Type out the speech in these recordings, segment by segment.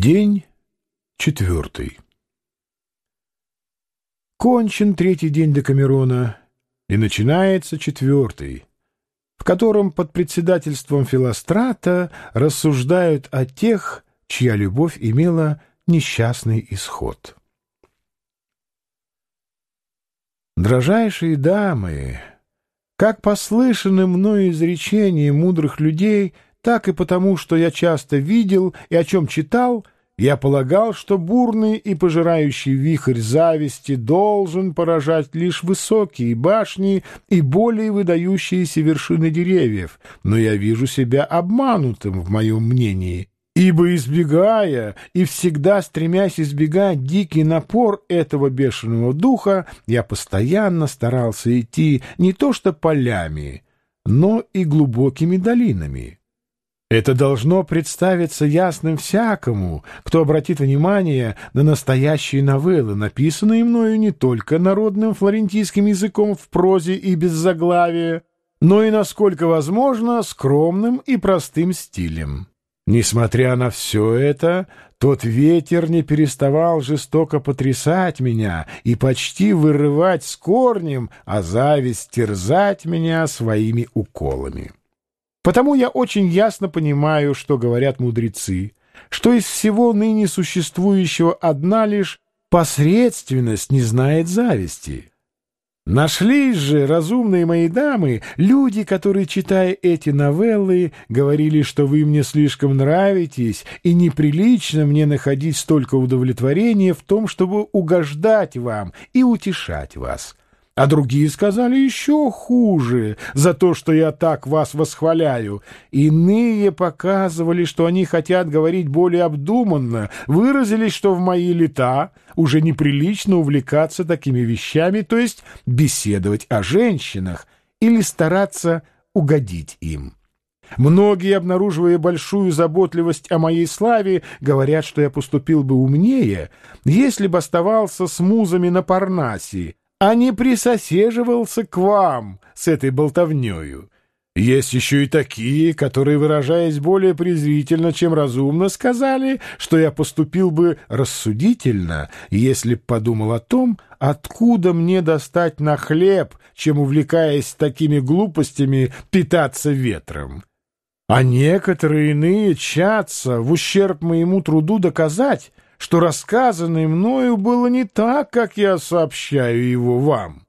День 4. Кончен 3-й день Декамерона, и начинается 4-й, в котором под председательством Филострата рассуждают о тех, чья любовь имела несчастный исход. Дрожайшие дамы, как послышаны мною изречения мудрых людей, так и потому, что я часто видел и о чем читал, я полагал, что бурный и пожирающий вихрь зависти должен поражать лишь высокие башни и более выдающиеся вершины деревьев, но я вижу себя обманутым в моем мнении, ибо, избегая и всегда стремясь избегать дикий напор этого бешеного духа, я постоянно старался идти не то что полями, но и глубокими долинами. Это должно представиться ясным всякому, кто обратит внимание на настоящие новеллы, написанные мною не только народным флорентийским языком в прозе и без заглавия, но и, насколько возможно, скромным и простым стилем. Несмотря на все это, тот ветер не переставал жестоко потрясать меня и почти вырывать с корнем, а зависть терзать меня своими уколами. Потому я очень ясно понимаю, что говорят мудрецы, что из всего ныне существующего одна лишь посредственность не знает зависти. Нашлись же разумные мои дамы, люди, которые, читая эти новеллы, говорили, что вы мне слишком нравитесь, и неприлично мне находить столько удовлетворения в том, чтобы угождать вам и утешать вас. А другие сказали еще хуже за то, что я так вас восхваляю. Иные показывали, что они хотят говорить более обдуманно, выразились, что в мои лета уже неприлично увлекаться такими вещами, то есть беседовать о женщинах или стараться угодить им. Многие, обнаруживая большую заботливость о моей славе, говорят, что я поступил бы умнее, если бы оставался с музами на Парнасе, а не присосеживался к вам с этой болтовнёю. Есть еще и такие, которые, выражаясь более презрительно, чем разумно, сказали, что я поступил бы рассудительно, если б подумал о том, откуда мне достать на хлеб, чем, увлекаясь такими глупостями, питаться ветром. А некоторые иные тщатся в ущерб моему труду доказать, что рассказанное мною было не так, как я сообщаю его вам.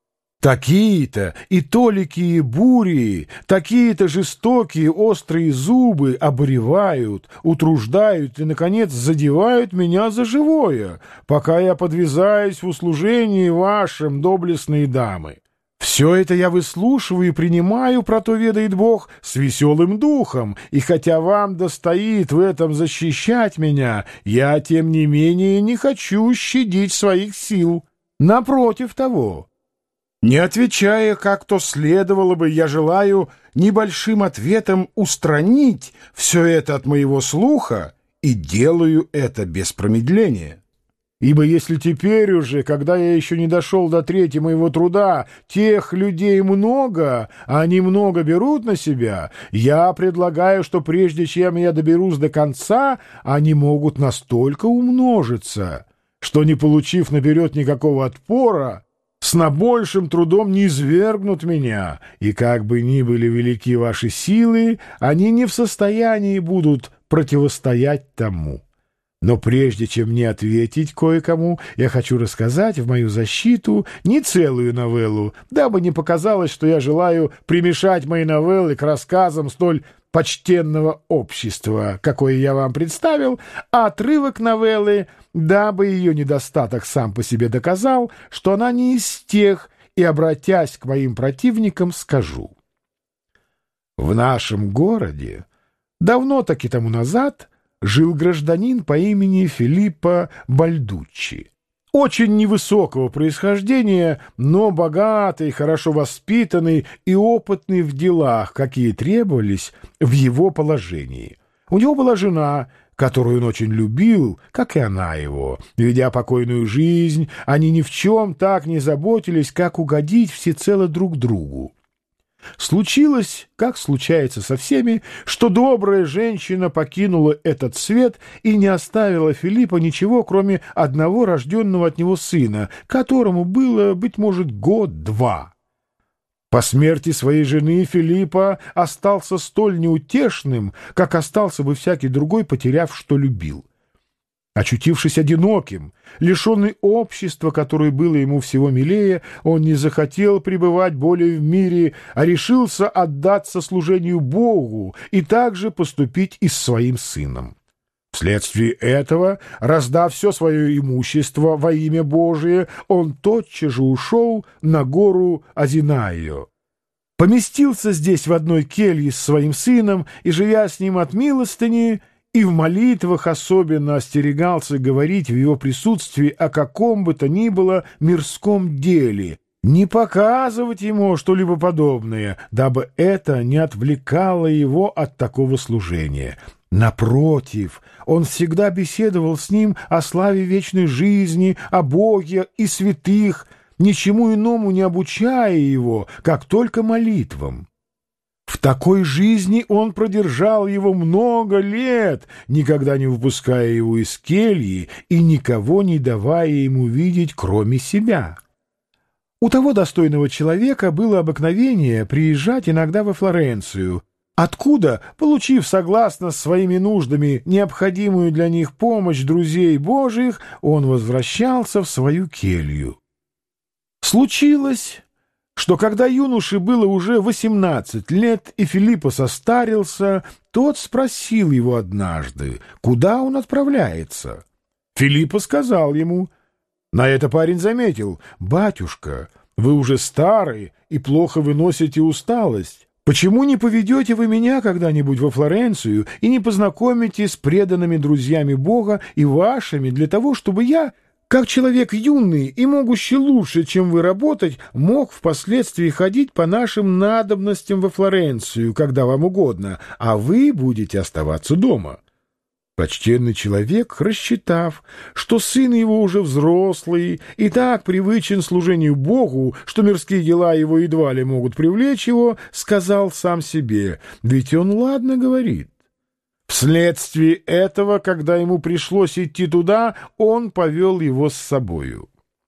Такие-то и толикие бури, такие-то жестокие острые зубы обуревают, утруждают и, наконец, задевают меня за живое, пока я подвязаюсь в услужении вашим, доблестные дамы. Все это я выслушиваю и принимаю, про то ведает Бог, с веселым духом, и хотя вам достоит в этом защищать меня, я, тем не менее, не хочу щадить своих сил. Напротив того, не отвечая, как то следовало бы, я желаю небольшим ответом устранить все это от моего слуха и делаю это без промедления. Ибо если теперь уже, когда я еще не дошел до трети моего труда, тех людей много, а они много берут на себя, я предлагаю, что прежде чем я доберусь до конца, они могут настолько умножиться, что, не получив наперед никакого отпора, с наибольшим трудом не извергнут меня, и как бы ни были велики ваши силы, они не в состоянии будут противостоять тому. Но прежде чем мне ответить кое-кому, я хочу рассказать в мою защиту не целую новеллу, дабы не показалось, что я желаю примешать мои новеллы к рассказам столь почтенного общества, какое я вам представил, а отрывок новеллы, дабы ее недостаток сам по себе доказал, что она не из тех, и, обратясь к моим противникам, скажу. В нашем городе давно-таки тому назад жил гражданин по имени Филиппо Бальдуччи, очень невысокого происхождения, но богатый, хорошо воспитанный и опытный в делах, какие требовались в его положении. У него была жена, которую он очень любил, как и она его. Ведя покойную жизнь, они ни в чем так не заботились, как угодить всецело друг другу. Случилось, как случается со всеми, что добрая женщина покинула этот свет и не оставила Филиппа ничего, кроме одного рожденного от него сына, которому было, быть может, год-два. По смерти своей жены Филиппа остался столь неутешным, как остался бы всякий другой, потеряв, что любил. Очутившись одиноким, лишенный общества, которое было ему всего милее, он не захотел пребывать более в мире, а решился отдаться служению Богу и также поступить и с своим сыном. Вследствие этого, раздав все свое имущество во имя Божие, он тотчас же ушел на гору Азинайо. Поместился здесь в одной келье с своим сыном и, живя с ним от милостыни, и в молитвах особенно остерегался говорить в его присутствии о каком бы то ни было мирском деле, не показывать ему что-либо подобное, дабы это не отвлекало его от такого служения. Напротив, он всегда беседовал с ним о славе вечной жизни, о Боге и святых, ничему иному не обучая его, как только молитвам. В такой жизни он продержал его много лет, никогда не выпуская его из кельи и никого не давая ему видеть, кроме себя. У того достойного человека было обыкновение приезжать иногда во Флоренцию, откуда, получив согласно с своими нуждами необходимую для них помощь друзей Божиих, он возвращался в свою келью. Случилось, что когда юноше было уже 18 лет и Филиппо состарился, тот спросил его однажды, куда он отправляется. Филиппо сказал ему. На это парень заметил: «Батюшка, вы уже старый и плохо выносите усталость. Почему не поведете вы меня когда-нибудь во Флоренцию и не познакомите с преданными друзьями Бога и вашими для того, чтобы я, как человек юный и могущий лучше, чем вы, работать, мог впоследствии ходить по нашим надобностям во Флоренцию, когда вам угодно, а вы будете оставаться дома». Почтенный человек, рассчитав, что сын его уже взрослый и так привычен служению Богу, что мирские дела его едва ли могут привлечь его, сказал сам себе: «Ведь он ладно говорит». Вследствие этого, когда ему пришлось идти туда, он повел его с собою.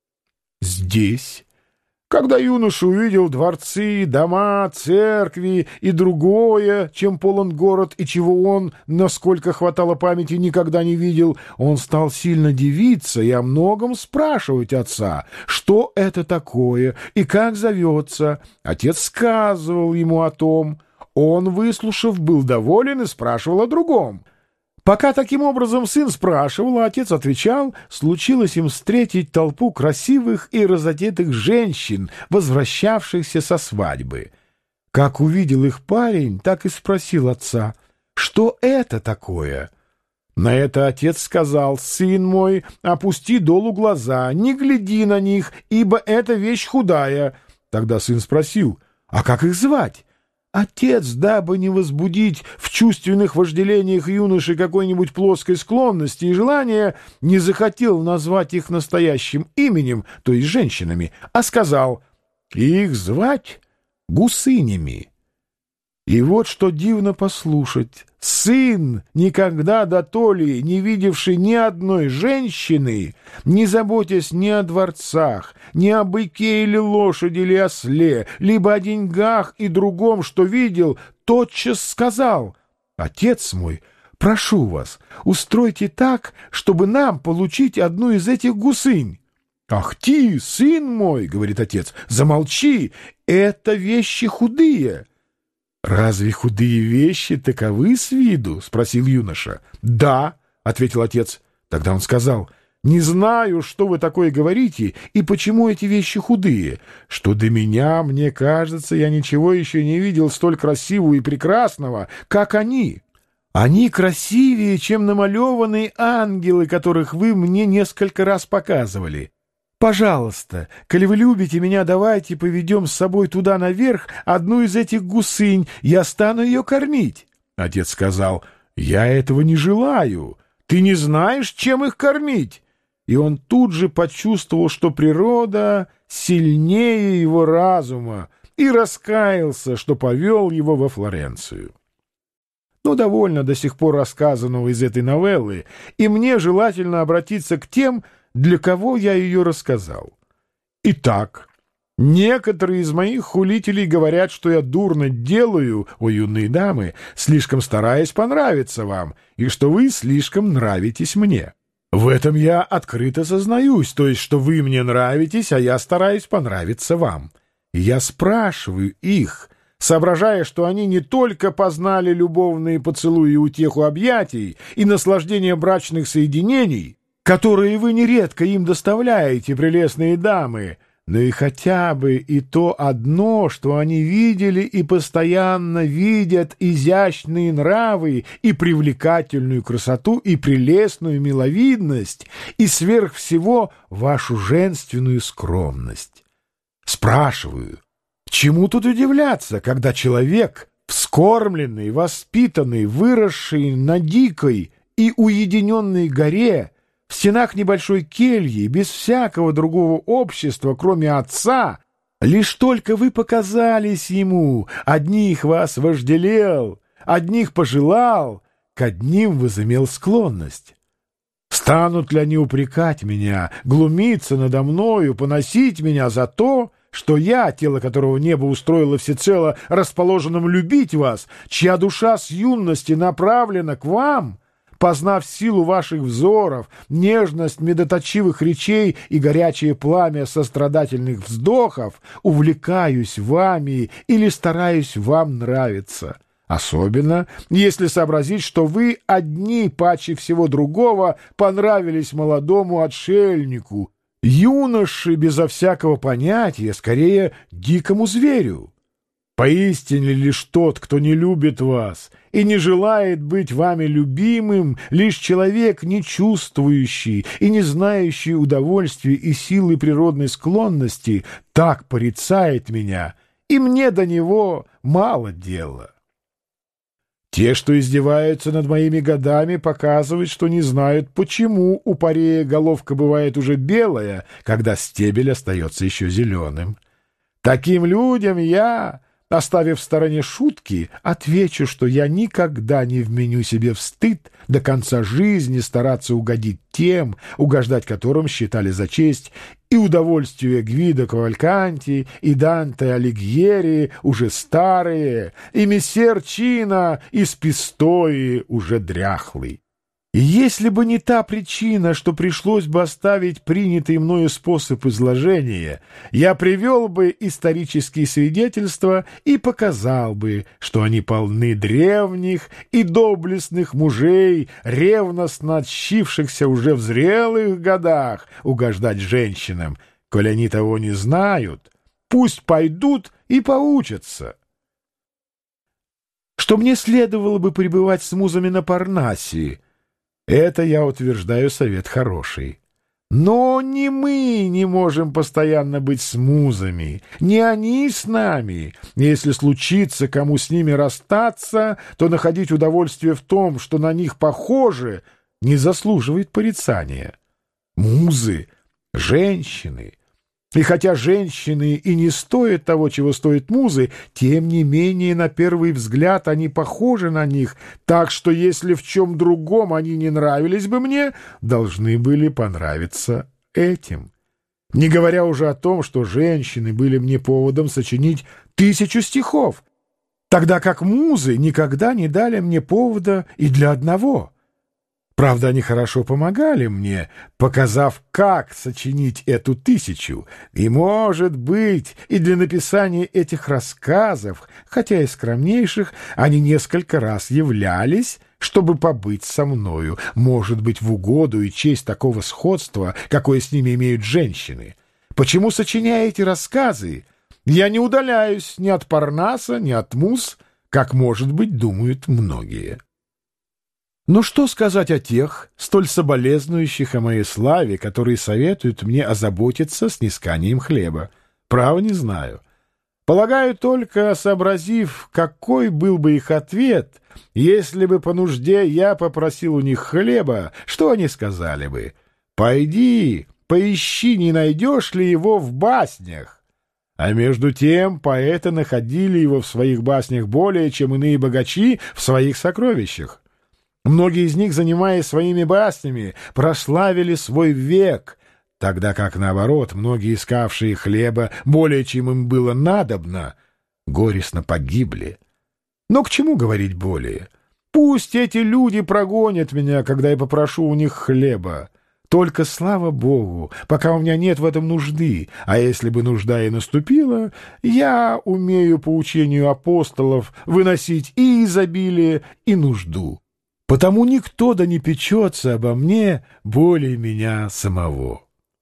Здесь, когда юноша увидел дворцы, дома, церкви и другое, чем полон город и чего он, насколько хватало памяти, никогда не видел, он стал сильно дивиться и о многом спрашивать отца, что это такое и как зовется. Отец сказывал ему о том. Он, выслушав, был доволен и спрашивал о другом. Пока таким образом сын спрашивал, а отец отвечал, случилось им встретить толпу красивых и разодетых женщин, возвращавшихся со свадьбы. Как увидел их парень, так и спросил отца: «Что это такое?» На это отец сказал: «Сын мой, опусти долу глаза, не гляди на них, ибо это вещь худая». Тогда сын спросил: «А как их звать?» Отец, дабы не возбудить в чувственных вожделениях юноши какой-нибудь плоской склонности и желания, не захотел назвать их настоящим именем, то есть женщинами, а сказал: «Их звать гусынями». И вот что дивно послушать. Сын, никогда дотоле не видевший ни одной женщины, не заботясь ни о дворцах, ни о быке или лошади или осле, либо о деньгах и другом, что видел, тотчас сказал: «Отец мой, прошу вас, устройте так, чтобы нам получить одну из этих гусынь». «Ах ты, сын мой, — говорит отец, — замолчи, это вещи худые». «Разве худые вещи таковы с виду?» — спросил юноша. «Да», — ответил отец. Тогда он сказал: «Не знаю, что вы такое говорите и почему эти вещи худые. Что до меня, мне кажется, я ничего еще не видел столь красивого и прекрасного, как они. Они красивее, чем намалеванные ангелы, которых вы мне несколько раз показывали. Пожалуйста, коли вы любите меня, давайте поведем с собой туда наверх одну из этих гусынь, я стану ее кормить». Отец сказал: «Я этого не желаю, ты не знаешь, чем их кормить». И он тут же почувствовал, что природа сильнее его разума, и раскаялся, что повел его во Флоренцию. Но довольно до сих пор рассказанного из этой новеллы, и мне желательно обратиться к тем, для кого я ее рассказал. Итак, некоторые из моих хулителей говорят, что я дурно делаю, о юные дамы, слишком стараясь понравиться вам, и что вы слишком нравитесь мне. В этом я открыто сознаюсь, то есть, что вы мне нравитесь, а я стараюсь понравиться вам. И я спрашиваю их, соображая, что они не только познали любовные поцелуи и утеху объятий и наслаждение брачных соединений, которые вы нередко им доставляете, прелестные дамы, но и хотя бы и то одно, что они видели и постоянно видят изящные нравы и привлекательную красоту и прелестную миловидность и сверх всего вашу женственную скромность. Спрашиваю, к чему тут удивляться, когда человек, вскормленный, воспитанный, выросший на дикой и уединенной горе, в стенах небольшой кельи, без всякого другого общества, кроме отца, лишь только вы показались ему, одних вас вожделел, одних пожелал, к одним возымел склонность. Станут ли они упрекать меня, глумиться надо мною, поносить меня за то, что я, тело которого небо устроило всецело расположенным любить вас, чья душа с юности направлена к вам, познав силу ваших взоров, нежность медоточивых речей и горячее пламя сострадательных вздохов, увлекаюсь вами или стараюсь вам нравиться. Особенно, если сообразить, что вы одни паче всего другого понравились молодому отшельнику, юноше безо всякого понятия, скорее дикому зверю. Поистине лишь тот, кто не любит вас и не желает быть вами любимым, лишь человек, не чувствующий и не знающий удовольствия и силы природной склонности, так порицает меня, и мне до него мало дела. Те, что издеваются над моими годами, показывают, что не знают, почему у парея головка бывает уже белая, когда стебель остается еще зеленым. Таким людям я, оставив в стороне шутки, отвечу, что я никогда не вменю себе в стыд до конца жизни стараться угодить тем, угождать которым считали за честь, и удовольствие Гвидо Кавальканти, и Данте Алигьери уже старые, и мессер Чина из Пистои уже дряхлый. И если бы не та причина, что пришлось бы оставить принятый мною способ изложения, я привел бы исторические свидетельства и показал бы, что они полны древних и доблестных мужей, ревностно отщившихся уже в зрелых годах угождать женщинам. Коль они того не знают, пусть пойдут и поучатся. Что мне следовало бы пребывать с музами на Парнасе, это, я утверждаю, совет хороший. Но ни мы не можем постоянно быть с музами, ни они с нами. Если случится кому с ними расстаться, то находить удовольствие в том, что на них похоже, не заслуживает порицания. Музы — женщины. И хотя женщины и не стоят того, чего стоят музы, тем не менее, на первый взгляд, они похожи на них, так что если в чем другом они не нравились бы мне, должны были понравиться этим. Не говоря уже о том, что женщины были мне поводом сочинить 1000 стихов, тогда как музы никогда не дали мне повода и для одного. Правда, они хорошо помогали мне, показав, как сочинить эту 1000, и, может быть, и для написания этих рассказов, хотя и скромнейших, они несколько раз являлись, чтобы побыть со мною, может быть, в угоду и честь такого сходства, какое с ними имеют женщины. Почему, сочиняя эти рассказы, я не удаляюсь ни от Парнаса, ни от муз, как, может быть, думают многие. Но что сказать о тех, столь соболезнующих о моей славе, которые советуют мне озаботиться снисканием хлеба? Право не знаю. Полагаю, только сообразив, какой был бы их ответ, если бы по нужде я попросил у них хлеба, что они сказали бы? «Пойди, поищи, не найдешь ли его в баснях». А между тем поэты находили его в своих баснях более, чем иные богачи в своих сокровищах. Многие из них, занимаясь своими баснями, прославили свой век, тогда как, наоборот, многие, искавшие хлеба более, чем им было надобно, горестно погибли. Но к чему говорить более? Пусть эти люди прогонят меня, когда я попрошу у них хлеба. Только, слава Богу, пока у меня нет в этом нужды, а если бы нужда и наступила, я умею по учению апостолов выносить и изобилие, и нужду. Потому никто да не печется обо мне более меня самого.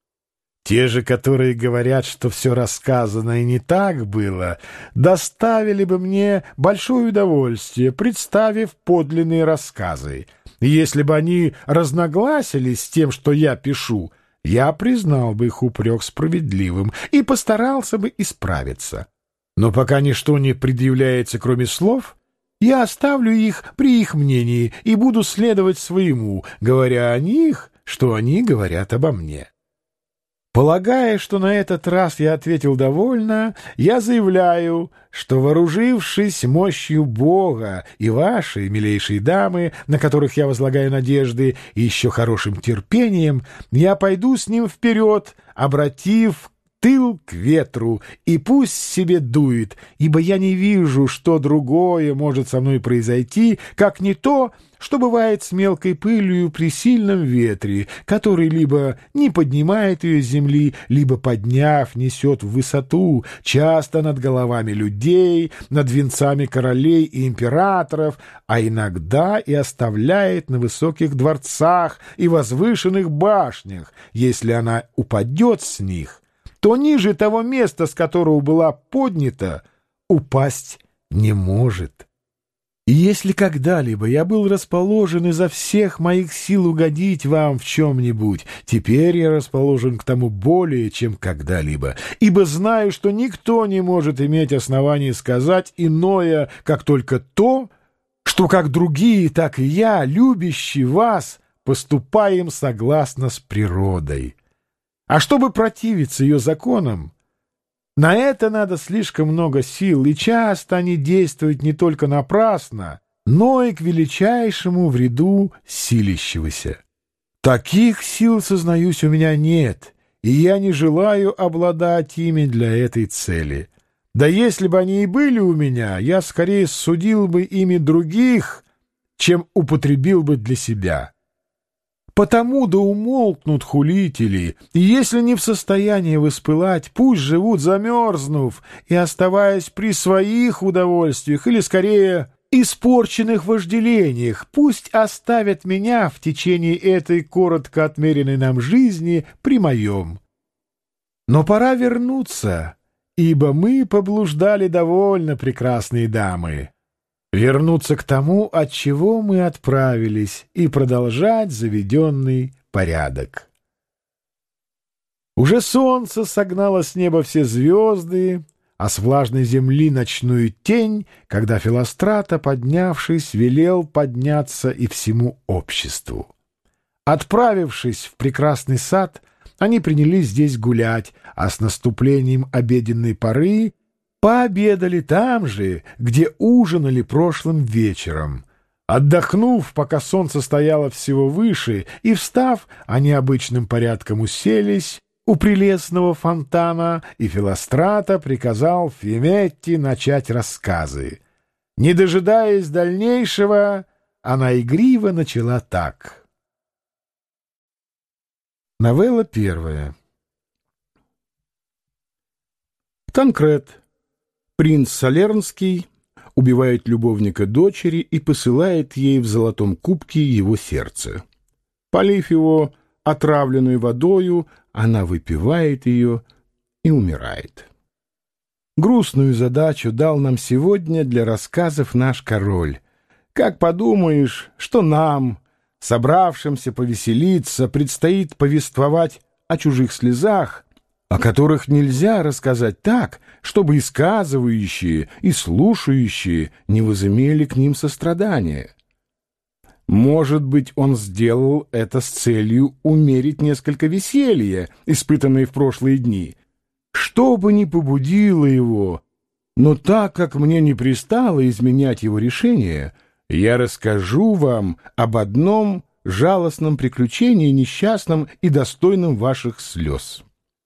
Те же, которые говорят, что все рассказано и не так было, доставили бы мне большое удовольствие, представив подлинные рассказы. И если бы они разногласились с тем, что я пишу, я признал бы их упрек справедливым и постарался бы исправиться. Но пока ничто не предъявляется, кроме слов, я оставлю их при их мнении и буду следовать своему, говоря о них, что они говорят обо мне. Полагая, что на этот раз я ответил довольно, я заявляю, что, вооружившись мощью Бога и вашей, милейшие дамы, на которых я возлагаю надежды, и еще хорошим терпением, я пойду с ним вперед, обратив тыл к ветру, и пусть себе дует, ибо я не вижу, что другое может со мной произойти, как не то, что бывает с мелкой пылью при сильном ветре, который либо не поднимает ее с земли, либо, подняв, несет в высоту, часто над головами людей, над венцами королей и императоров, а иногда и оставляет на высоких дворцах и возвышенных башнях. Если она упадет с них, то ниже того места, с которого была поднята, упасть не может. И если когда-либо я был расположен изо всех моих сил угодить вам в чем-нибудь, теперь я расположен к тому более, чем когда-либо, ибо знаю, что никто не может иметь оснований сказать иное, как только то, что как другие, так и я, любящий вас, поступаем согласно с природой. А чтобы противиться ее законам, на это надо слишком много сил, и часто они действуют не только напрасно, но и к величайшему вреду силящегося. Таких сил, сознаюсь, у меня нет, и я не желаю обладать ими для этой цели. Да если бы они и были у меня, я скорее судил бы ими других, чем употребил бы для себя. Потому да умолкнут хулители, и если не в состоянии воспылать, пусть живут замерзнув и оставаясь при своих удовольствиях, или, скорее, испорченных вожделениях, пусть оставят меня в течение этой коротко отмеренной нам жизни при моем. Но пора вернуться, ибо мы поблуждали довольно, прекрасные дамы. Вернуться к тому, от чего мы отправились, и продолжать заведенный порядок. Уже солнце согнало с неба все звезды, а с влажной земли ночную тень, когда Филострата, поднявшись, велел подняться и всему обществу. Отправившись в прекрасный сад, они принялись здесь гулять, а с наступлением обеденной поры пообедали там же, где ужинали прошлым вечером. Отдохнув, пока солнце стояло всего выше, и встав, они обычным порядком уселись у прелестного фонтана, и Филострата приказал Фиметти начать рассказы. Не дожидаясь дальнейшего, она игриво начала так. Новелла первая. Танкрет. Принц Салернский убивает любовника дочери и посылает ей в золотом кубке его сердце. Полив его отравленную водою, она выпивает ее и умирает. Грустную задачу дал нам сегодня для рассказов наш король. Как подумаешь, что нам, собравшимся повеселиться, предстоит повествовать о чужих слезах, о которых нельзя рассказать так, чтобы и сказывающие, и слушающие не возымели к ним сострадания. Может быть, он сделал это с целью умерить несколько веселья, испытанные в прошлые дни. Что бы ни побудило его, но так как мне не пристало изменять его решение, я расскажу вам об одном жалостном приключении, несчастном и достойном ваших слез.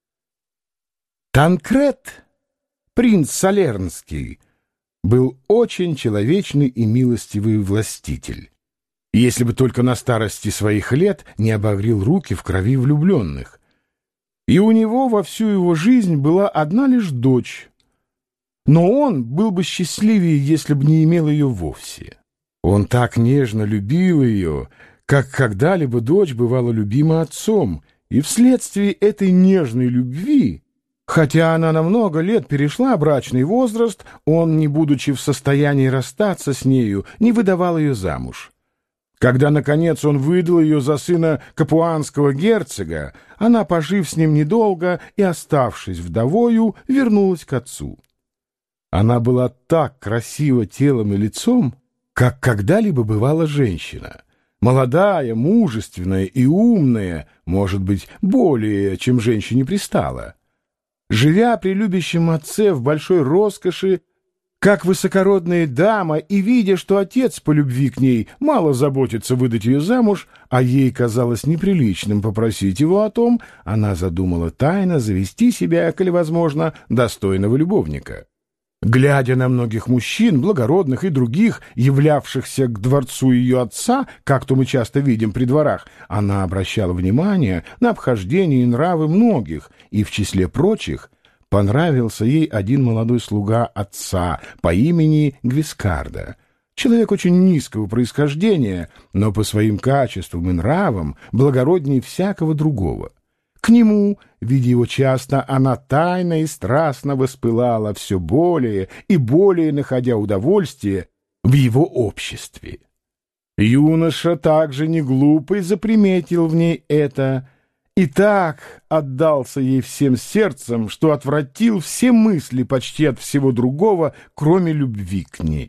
Танкрет, принц Салернский, был очень человечный и милостивый властитель, если бы только на старости своих лет не обогрел руки в крови влюбленных. И у него во всю его жизнь была одна лишь дочь, но он был бы счастливее, если бы не имел ее вовсе. Он так нежно любил ее, как когда-либо дочь бывала любима отцом, и вследствие этой нежной любви, хотя она на много лет перешла брачный возраст, он, не будучи в состоянии расстаться с нею, не выдавал ее замуж. Когда, наконец, он выдал ее за сына капуанского герцога, она, пожив с ним недолго и оставшись вдовою, вернулась к отцу. Она была так красива телом и лицом, как когда-либо бывала женщина. Молодая, мужественная и умная, может быть, более, чем женщине пристало. Живя при любящем отце в большой роскоши, как высокородная дама, и видя, что отец по любви к ней мало заботится выдать ее замуж, а ей казалось неприличным попросить его о том, она задумала тайно завести себя, коли возможно, достойного любовника. Глядя на многих мужчин, благородных и других, являвшихся к дворцу ее отца, как то мы часто видим при дворах, она обращала внимание на обхождение и нравы многих, и в числе прочих понравился ей один молодой слуга отца по имени Гвискарда, человек очень низкого происхождения, но по своим качествам и нравам благороднее всякого другого. К нему, видя его часто, она тайно и страстно воспылала, все более и более находя удовольствие в его обществе. Юноша также не глупый заприметил в ней это и так отдался ей всем сердцем, что отвратил все мысли почти от всего другого, кроме любви к ней.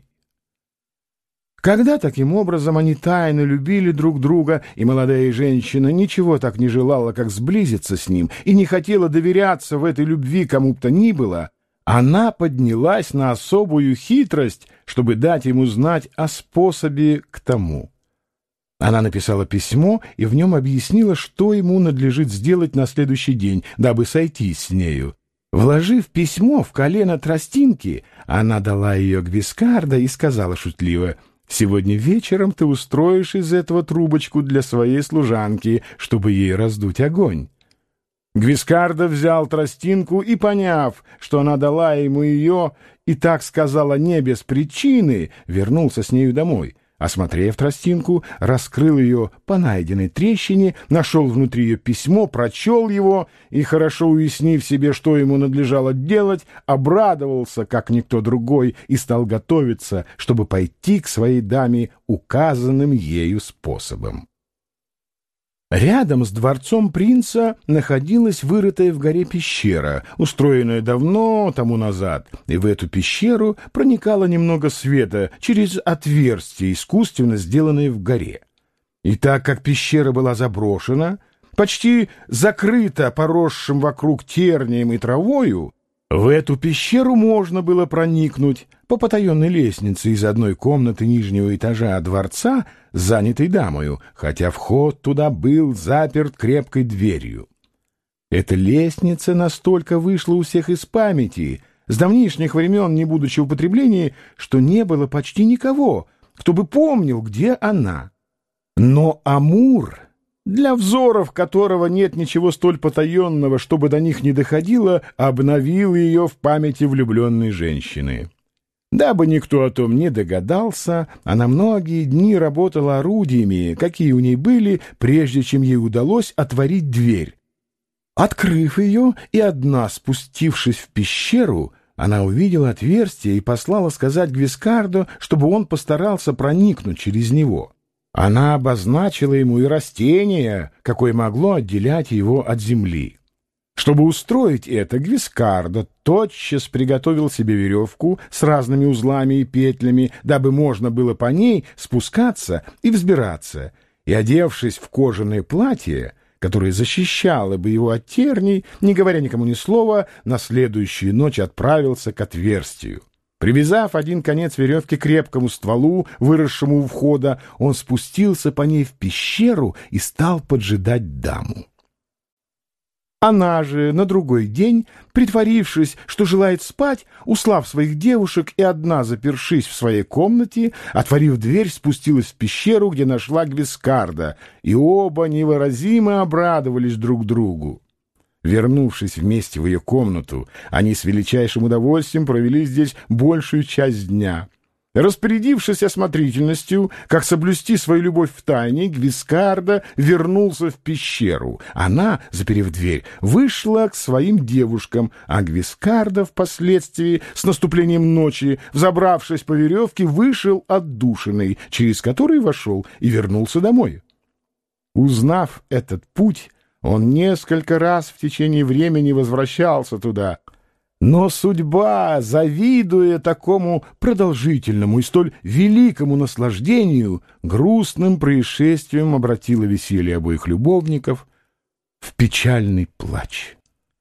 Когда таким образом они тайно любили друг друга, и молодая женщина ничего так не желала, как сблизиться с ним, и не хотела доверяться в этой любви кому бы то ни было, она поднялась на особую хитрость, чтобы дать ему знать о способе к тому. Она написала письмо и в нем объяснила, что ему надлежит сделать на следующий день, дабы сойтись с нею. Вложив письмо в колено тростинки, она дала ее Гвискарда и сказала шутливо: «Сегодня вечером ты устроишь из этого трубочку для своей служанки, чтобы ей раздуть огонь». Гвискарда взял тростинку и, поняв, что она дала ему ее, и так сказала не без причины, вернулся с нею домой. Осмотрев тростинку, раскрыл ее по найденной трещине, нашел внутри ее письмо, прочел его и, хорошо уяснив себе, что ему надлежало делать, обрадовался, как никто другой, и стал готовиться, чтобы пойти к своей даме указанным ею способом. Рядом с дворцом принца находилась вырытая в горе пещера, устроенная давно тому назад, и в эту пещеру проникало немного света через отверстие, искусственно сделанное в горе. И так как пещера была заброшена, почти закрыта поросшим вокруг тернием и травою, в эту пещеру можно было проникнуть по потаенной лестнице из одной комнаты нижнего этажа дворца, занятой дамою, хотя вход туда был заперт крепкой дверью. Эта лестница настолько вышла у всех из памяти, с давнишних времен не будучи в употреблении, что не было почти никого, кто бы помнил, где она. Но Амур, для взоров которого нет ничего столь потаенного, чтобы до них не доходило, обновил ее в памяти влюбленной женщины. Дабы никто о том не догадался, она многие дни работала орудиями, какие у ней были, прежде чем ей удалось отворить дверь. Открыв ее и одна спустившись в пещеру, она увидела отверстие и послала сказать Гвискарду, чтобы он постарался проникнуть через него. Она обозначила ему и растение, какое могло отделять его от земли. Чтобы устроить это, Гвискардо тотчас приготовил себе веревку с разными узлами и петлями, дабы можно было по ней спускаться и взбираться, и, одевшись в кожаное платье, которая защищала бы его от терний, не говоря никому ни слова, на следующую ночь отправился к отверстию. Привязав один конец веревки к крепкому стволу, выросшему у входа, он спустился по ней в пещеру и стал поджидать даму. Она же на другой день, притворившись, что желает спать, услав своих девушек и одна запершись в своей комнате, отворив дверь, спустилась в пещеру, где нашла Гвискарда, и оба невыразимо обрадовались друг другу. Вернувшись вместе в ее комнату, они с величайшим удовольствием провели здесь большую часть дня. Распорядившись осмотрительностью, как соблюсти свою любовь в тайне, Гвискарда вернулся в пещеру. Она, заперев дверь, вышла к своим девушкам, а Гвискарда впоследствии, с наступлением ночи, взобравшись по веревке, вышел отдушиной, через который вошел и вернулся домой. Узнав этот путь, он несколько раз в течение времени возвращался туда. Но судьба, завидуя такому продолжительному и столь великому наслаждению, грустным происшествием обратила веселье обоих любовников в печальный плач.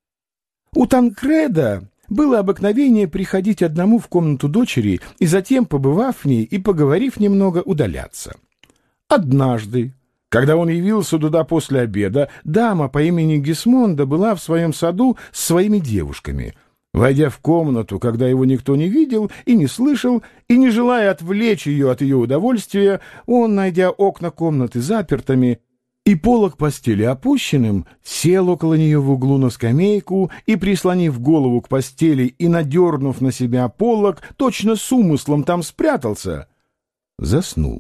У Танкреда было обыкновение приходить одному в комнату дочери и затем, побывав в ней и поговорив немного, удаляться. Однажды, когда он явился туда после обеда, дама по имени Гисмонда была в своем саду с своими девушками. Войдя в комнату, когда его никто не видел и не слышал, и не желая отвлечь ее от ее удовольствия, он, найдя окна комнаты запертыми и полог постели опущенным, сел около нее в углу на скамейку и, прислонив голову к постели и надернув на себя полог, точно с умыслом там спрятался, заснул.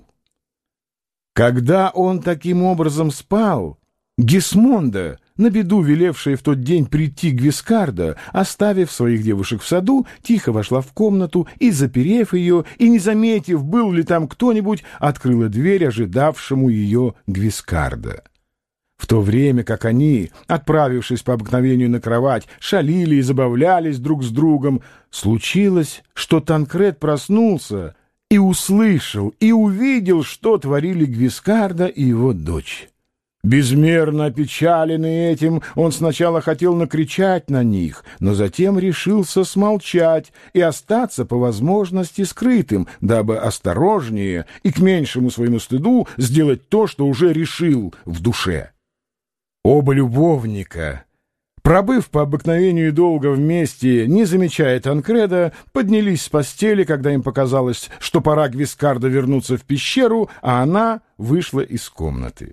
Когда он таким образом спал, Гисмонда, на беду велевшая в тот день прийти Гвискарда, оставив своих девушек в саду, тихо вошла в комнату и, заперев ее, и не заметив, был ли там кто-нибудь, открыла дверь ожидавшему ее Гвискарда. В то время как они, отправившись по обыкновению на кровать, шалили и забавлялись друг с другом, случилось, что Танкред проснулся и услышал, и увидел, что творили Гвискарда и его дочь. Безмерно опечаленный этим, он сначала хотел накричать на них, но затем решился смолчать и остаться по возможности скрытым, дабы осторожнее и к меньшему своему стыду сделать то, что уже решил в душе. Оба любовника, пробыв по обыкновению долго вместе, не замечая Танкреда, поднялись с постели, когда им показалось, что пора Гвискарда вернуться в пещеру, а она вышла из комнаты.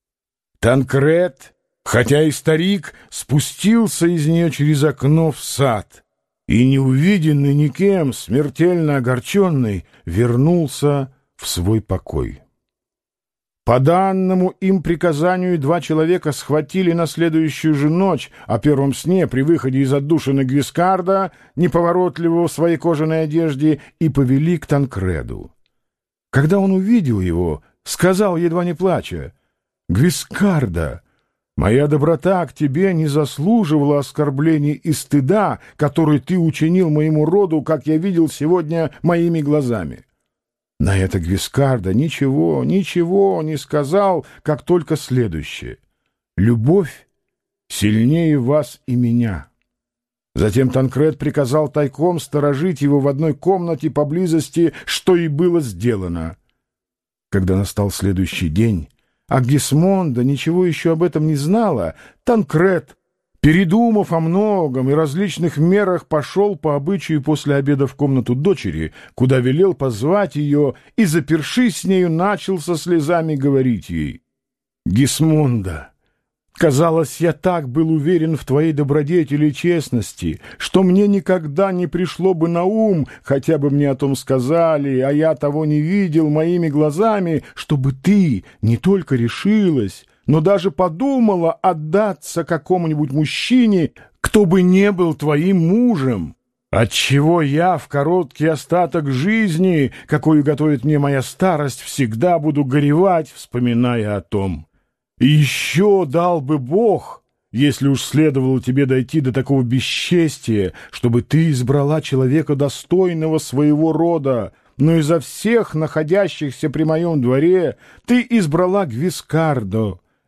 Танкред, хотя и старик, спустился из нее через окно в сад и, неувиденный никем, смертельно огорченный, вернулся в свой покой. По данному им приказанию 2 человека схватили на следующую же ночь о первом сне при выходе из отдушины Гвискарда, неповоротливого в своей кожаной одежде, и повели к Танкреду. Когда он увидел его, сказал, едва не плача: «Гвискарда, моя доброта к тебе не заслуживала оскорблений и стыда, который ты учинил моему роду, как я видел сегодня моими глазами». На это Гвискарда ничего не сказал, как только следующее: «Любовь сильнее вас и меня». Затем Танкред приказал тайком сторожить его в одной комнате поблизости, что и было сделано. Когда настал следующий день, а Гисмонда ничего еще об этом не знала, Танкред, передумав о многом и различных мерах, пошел по обычаю после обеда в комнату дочери, куда велел позвать ее, и, запершись с нею, начал со слезами говорить ей: «Гисмонда, казалось, я так был уверен в твоей добродетели и честности, что мне никогда не пришло бы на ум, хотя бы мне о том сказали, а я того не видел моими глазами, чтобы ты не только решилась, но даже подумала отдаться какому-нибудь мужчине, кто бы не был твоим мужем. Отчего я в короткий остаток жизни, какую готовит мне моя старость, всегда буду горевать, вспоминая о том. И еще дал бы Бог, если уж следовало тебе дойти до такого бесчестия, чтобы ты избрала человека достойного своего рода, но изо всех находящихся при моем дворе ты избрала Гвискардо,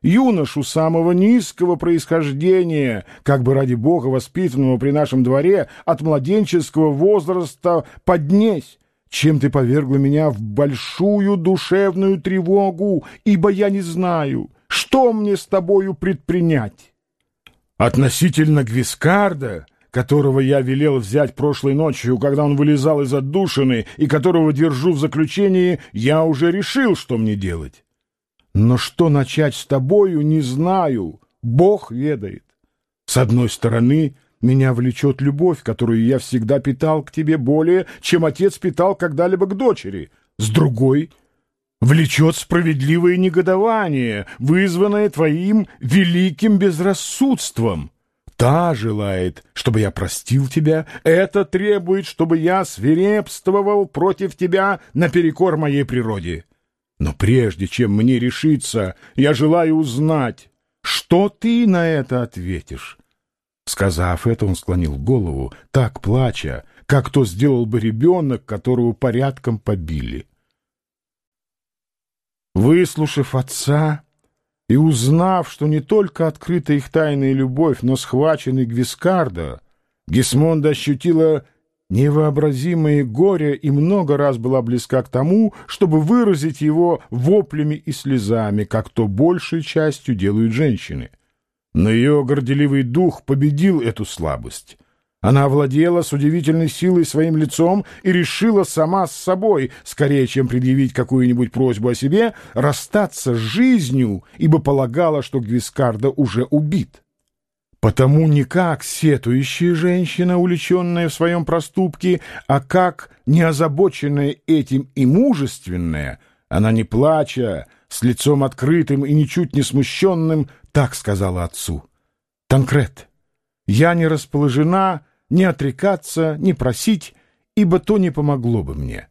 юношу самого низкого происхождения, как бы ради бога воспитанного при нашем дворе от младенческого возраста поднесь, чем ты повергла меня в большую душевную тревогу, ибо я не знаю, что мне с тобою предпринять. Относительно Гвискарда, которого я велел взять прошлой ночью, когда он вылезал из отдушины и которого держу в заключении, я уже решил, что мне делать. Но что начать с тобою, не знаю, Бог ведает. С одной стороны, меня влечет любовь, которую я всегда питал к тебе более, чем отец питал когда-либо к дочери. С другой — влечет справедливое негодование, вызванное твоим великим безрассудством. Та желает, чтобы я простил тебя, это требует, чтобы я свирепствовал против тебя наперекор моей природе. Но прежде чем мне решиться, я желаю узнать, что ты на это ответишь». Сказав это, он склонил голову, так плача, как то сделал бы ребенок, которого порядком побили. Выслушав отца и узнав, что не только открыта их тайная любовь, но схваченный Гвискарда, Гисмонда ощутила невообразимое горе и много раз была близка к тому, чтобы выразить его воплями и слезами, как то большей частью делают женщины. Но ее горделивый дух победил эту слабость. Она овладела с удивительной силой своим лицом и решила сама с собой, скорее чем предъявить какую-нибудь просьбу о себе, расстаться с жизнью, ибо полагала, что Гвискарда уже убит. Потому не как сетующая женщина, увлеченная в своем проступке, а как неозабоченная этим и мужественная, она, не плача, с лицом открытым и ничуть не смущенным, так сказала отцу: «Танкрет, я не расположена ни отрекаться, ни просить, ибо то не помогло бы мне.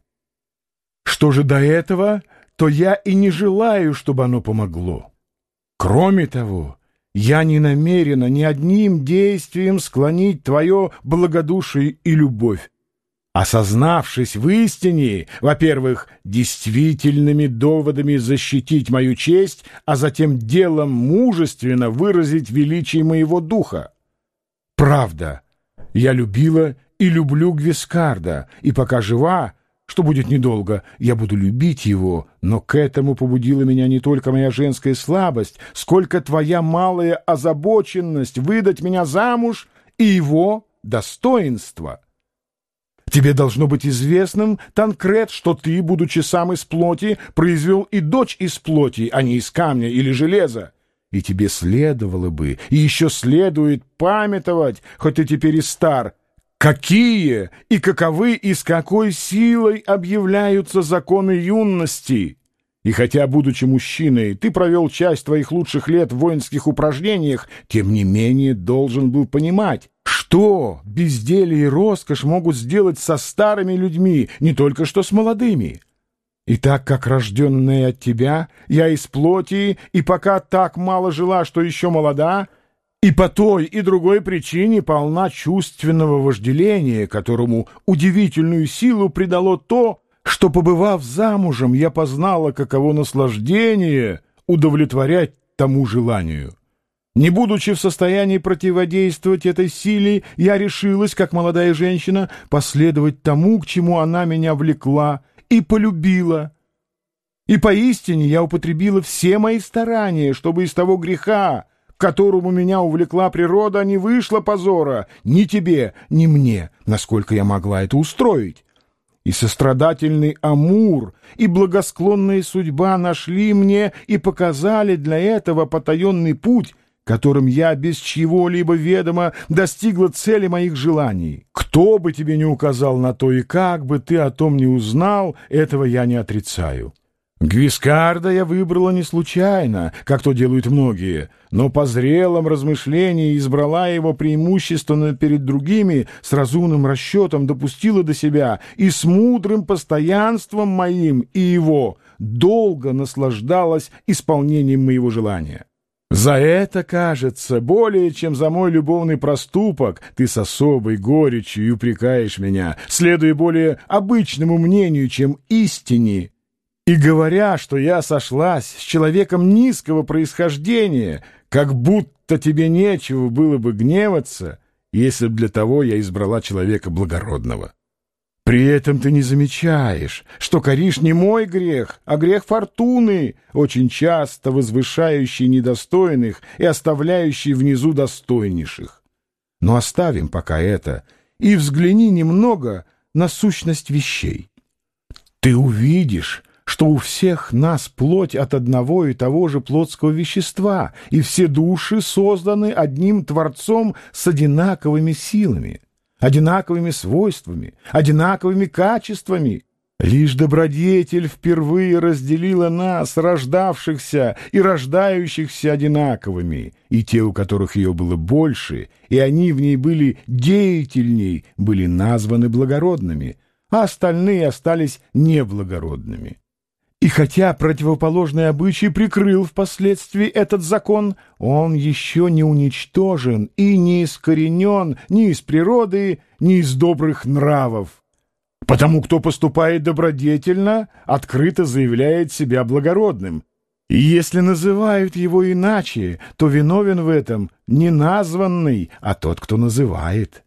Что же до этого, то я и не желаю, чтобы оно помогло. Кроме того, я не намерена ни одним действием склонить твое благодушие и любовь, осознавшись в истине, во-первых, действительными доводами защитить мою честь, а затем делом мужественно выразить величие моего духа. Правда, я любила и люблю Гвискарда, и пока жива, что будет недолго, я буду любить его, но к этому побудила меня не только моя женская слабость, сколько твоя малая озабоченность выдать меня замуж и его достоинство. Тебе должно быть известным, Танкрет, что ты, будучи сам из плоти, произвел и дочь из плоти, а не из камня или железа. И тебе следовало бы, и еще следует памятовать, хоть ты теперь и стар, какие и каковы и с какой силой объявляются законы юности. И хотя, будучи мужчиной, ты провел часть твоих лучших лет в воинских упражнениях, тем не менее должен был понимать, что безделье и роскошь могут сделать со старыми людьми, не только что с молодыми. И так как рожденная от тебя, я из плоти, и пока так мало жила, что еще молода, и по той и другой причине полна чувственного вожделения, которому удивительную силу придало то, что, побывав замужем, я познала, каково наслаждение удовлетворять тому желанию. Не будучи в состоянии противодействовать этой силе, я решилась, как молодая женщина, последовать тому, к чему она меня влекла, и полюбила. И поистине я употребила все мои старания, чтобы из того греха, к которому меня увлекла природа, не вышло позора ни тебе, ни мне, насколько я могла это устроить. И сострадательный Амур, и благосклонная судьба нашли мне и показали для этого потаенный путь, которым я без чьего-либо ведома достигла цели моих желаний. Кто бы тебе не указал на то, и как бы ты о том не узнал, этого я не отрицаю. Гвискарда я выбрала не случайно, как то делают многие, но по зрелом размышлении избрала его преимущественно перед другими, с разумным расчетом допустила до себя и с мудрым постоянством моим и его долго наслаждалась исполнением моего желания. За это, кажется, более чем за мой любовный проступок, ты с особой горечью упрекаешь меня, следуя более обычному мнению, чем истине, И говоря, что я сошлась с человеком низкого происхождения, как будто тебе нечего было бы гневаться, если б для того я избрала человека благородного. При этом ты не замечаешь, что коришь не мой грех, а грех фортуны, очень часто возвышающий недостойных и оставляющий внизу достойнейших. Но оставим пока это и взгляни немного на сущность вещей. Ты увидишь, что у всех нас плоть от одного и того же плотского вещества, и все души созданы одним Творцом с одинаковыми силами, одинаковыми свойствами, одинаковыми качествами. Лишь добродетель впервые разделила нас, рождавшихся и рождающихся одинаковыми, и те, у которых ее было больше, и они в ней были деятельней, были названы благородными, а остальные остались неблагородными. И хотя противоположный обычай прикрыл впоследствии этот закон, он еще не уничтожен и не искоренен ни из природы, ни из добрых нравов. Потому кто поступает добродетельно, открыто заявляет себя благородным. И если называют его иначе, то виновен в этом не названный, а тот, кто называет.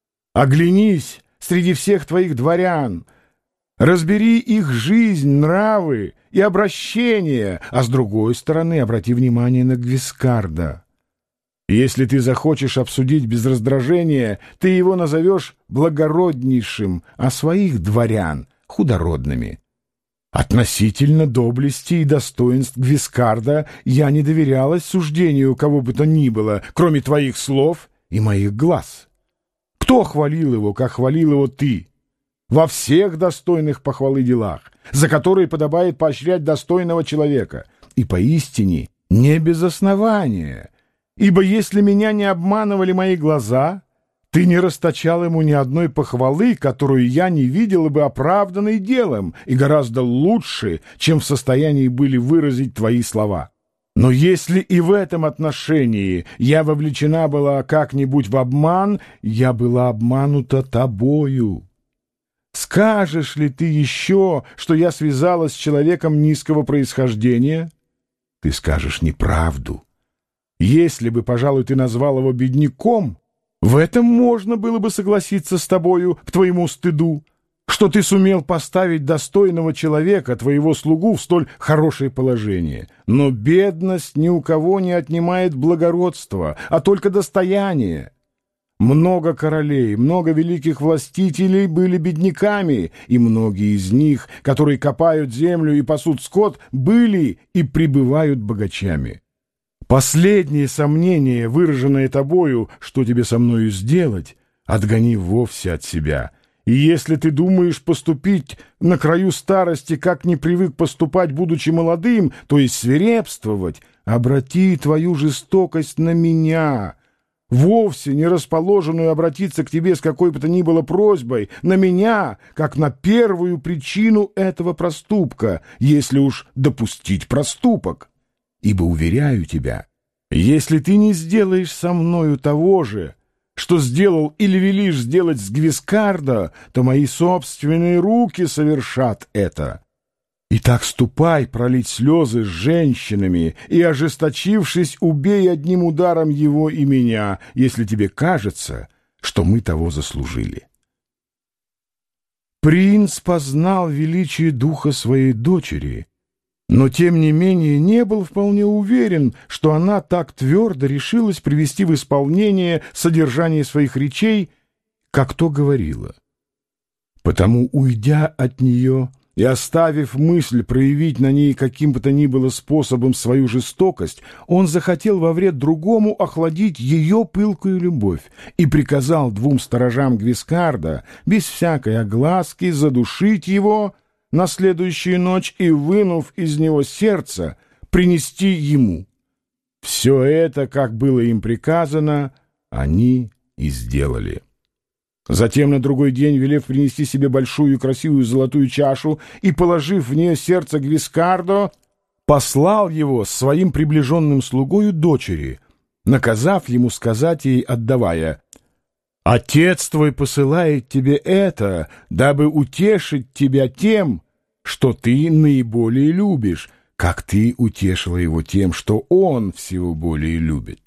Оглянись среди всех твоих дворян, разбери их жизнь, нравы и обращения, а с другой стороны обрати внимание на Гвискарда. Если ты захочешь обсудить без раздражения, ты его назовешь благороднейшим, а своих дворян — худородными. Относительно доблести и достоинств Гвискарда я не доверялась суждению кого бы то ни было, кроме твоих слов и моих глаз. Кто хвалил его, как хвалил его ты? Во всех достойных похвалы делах, за которые подобает поощрять достойного человека, и поистине не без основания, ибо если меня не обманывали мои глаза, ты не расточал ему ни одной похвалы, которую я не видела бы оправданной делом и гораздо лучше, чем в состоянии были выразить твои слова. Но если и в этом отношении я вовлечена была как-нибудь в обман, я была обманута тобою. Скажешь ли ты еще, что я связалась с человеком низкого происхождения? Ты скажешь неправду. Если бы, пожалуй, ты назвал его бедняком, в этом можно было бы согласиться с тобою к твоему стыду, что ты сумел поставить достойного человека, твоего слугу, в столь хорошее положение. Но бедность ни у кого не отнимает благородства, а только достояние. Много королей, много великих властителей были бедняками, и многие из них, которые копают землю и пасут скот, были и пребывают богачами. Последнее сомнение, выраженное тобою, что тебе со мною сделать, отгони вовсе от себя. И если ты думаешь поступить на краю старости, как не привык поступать, будучи молодым, то есть свирепствовать, обрати твою жестокость на меня, вовсе не расположенную обратиться к тебе с какой бы то ни было просьбой, на меня, как на первую причину этого проступка, если уж допустить проступок. Ибо, уверяю тебя, если ты не сделаешь со мною того же, что сделал или велишь сделать с Гвискарда, то мои собственные руки совершат это. Итак, ступай пролить слезы с женщинами и, ожесточившись, убей одним ударом его и меня, если тебе кажется, что мы того заслужили. Принц познал величие духа своей дочери, но, тем не менее, не был вполне уверен, что она так твердо решилась привести в исполнение содержание своих речей, как то говорила. Потому, уйдя от нее и оставив мысль проявить на ней каким бы то ни было способом свою жестокость, он захотел во вред другому охладить ее пылкую любовь и приказал двум сторожам Гвискарда без всякой огласки задушить его на следующую ночь и, вынув из него сердце, принести ему. Все это, как было им приказано, они и сделали. Затем на другой день, велев принести себе большую и красивую золотую чашу и положив в нее сердце Гвискардо, послал его с своим приближенным слугою дочери, наказав ему сказать ей, отдавая: «Отец твой посылает тебе это, дабы утешить тебя тем, что ты наиболее любишь, как ты утешила его тем, что он всего более любит.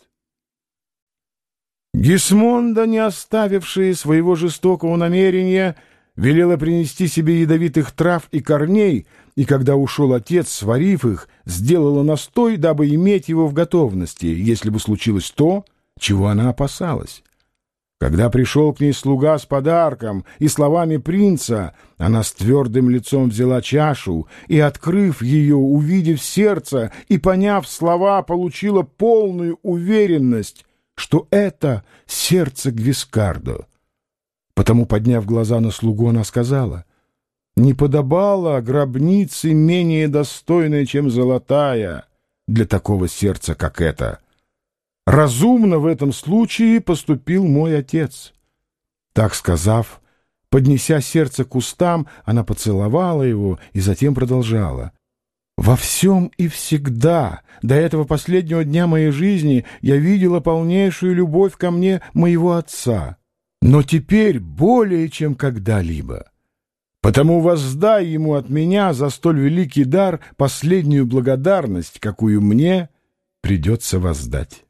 Гисмонда, не оставившая своего жестокого намерения, велела принести себе ядовитых трав и корней, и когда ушел отец, сварив их, сделала настой, дабы иметь его в готовности, если бы случилось то, чего она опасалась. Когда пришел к ней слуга с подарком и словами принца, она с твердым лицом взяла чашу и, открыв ее, увидев сердце и поняв слова, получила полную уверенность, что это сердце Гвискардо. Потому, подняв глаза на слугу, она сказала: «Не подобало гробнице менее достойной, чем золотая, для такого сердца, как это. Разумно в этом случае поступил мой отец». Так сказав, поднеся сердце к устам, она поцеловала его и затем продолжала: «Во всем и всегда, до этого последнего дня моей жизни, я видела полнейшую любовь ко мне моего отца, но теперь более, чем когда-либо. Потому воздай ему от меня за столь великий дар последнюю благодарность, какую мне придется воздать».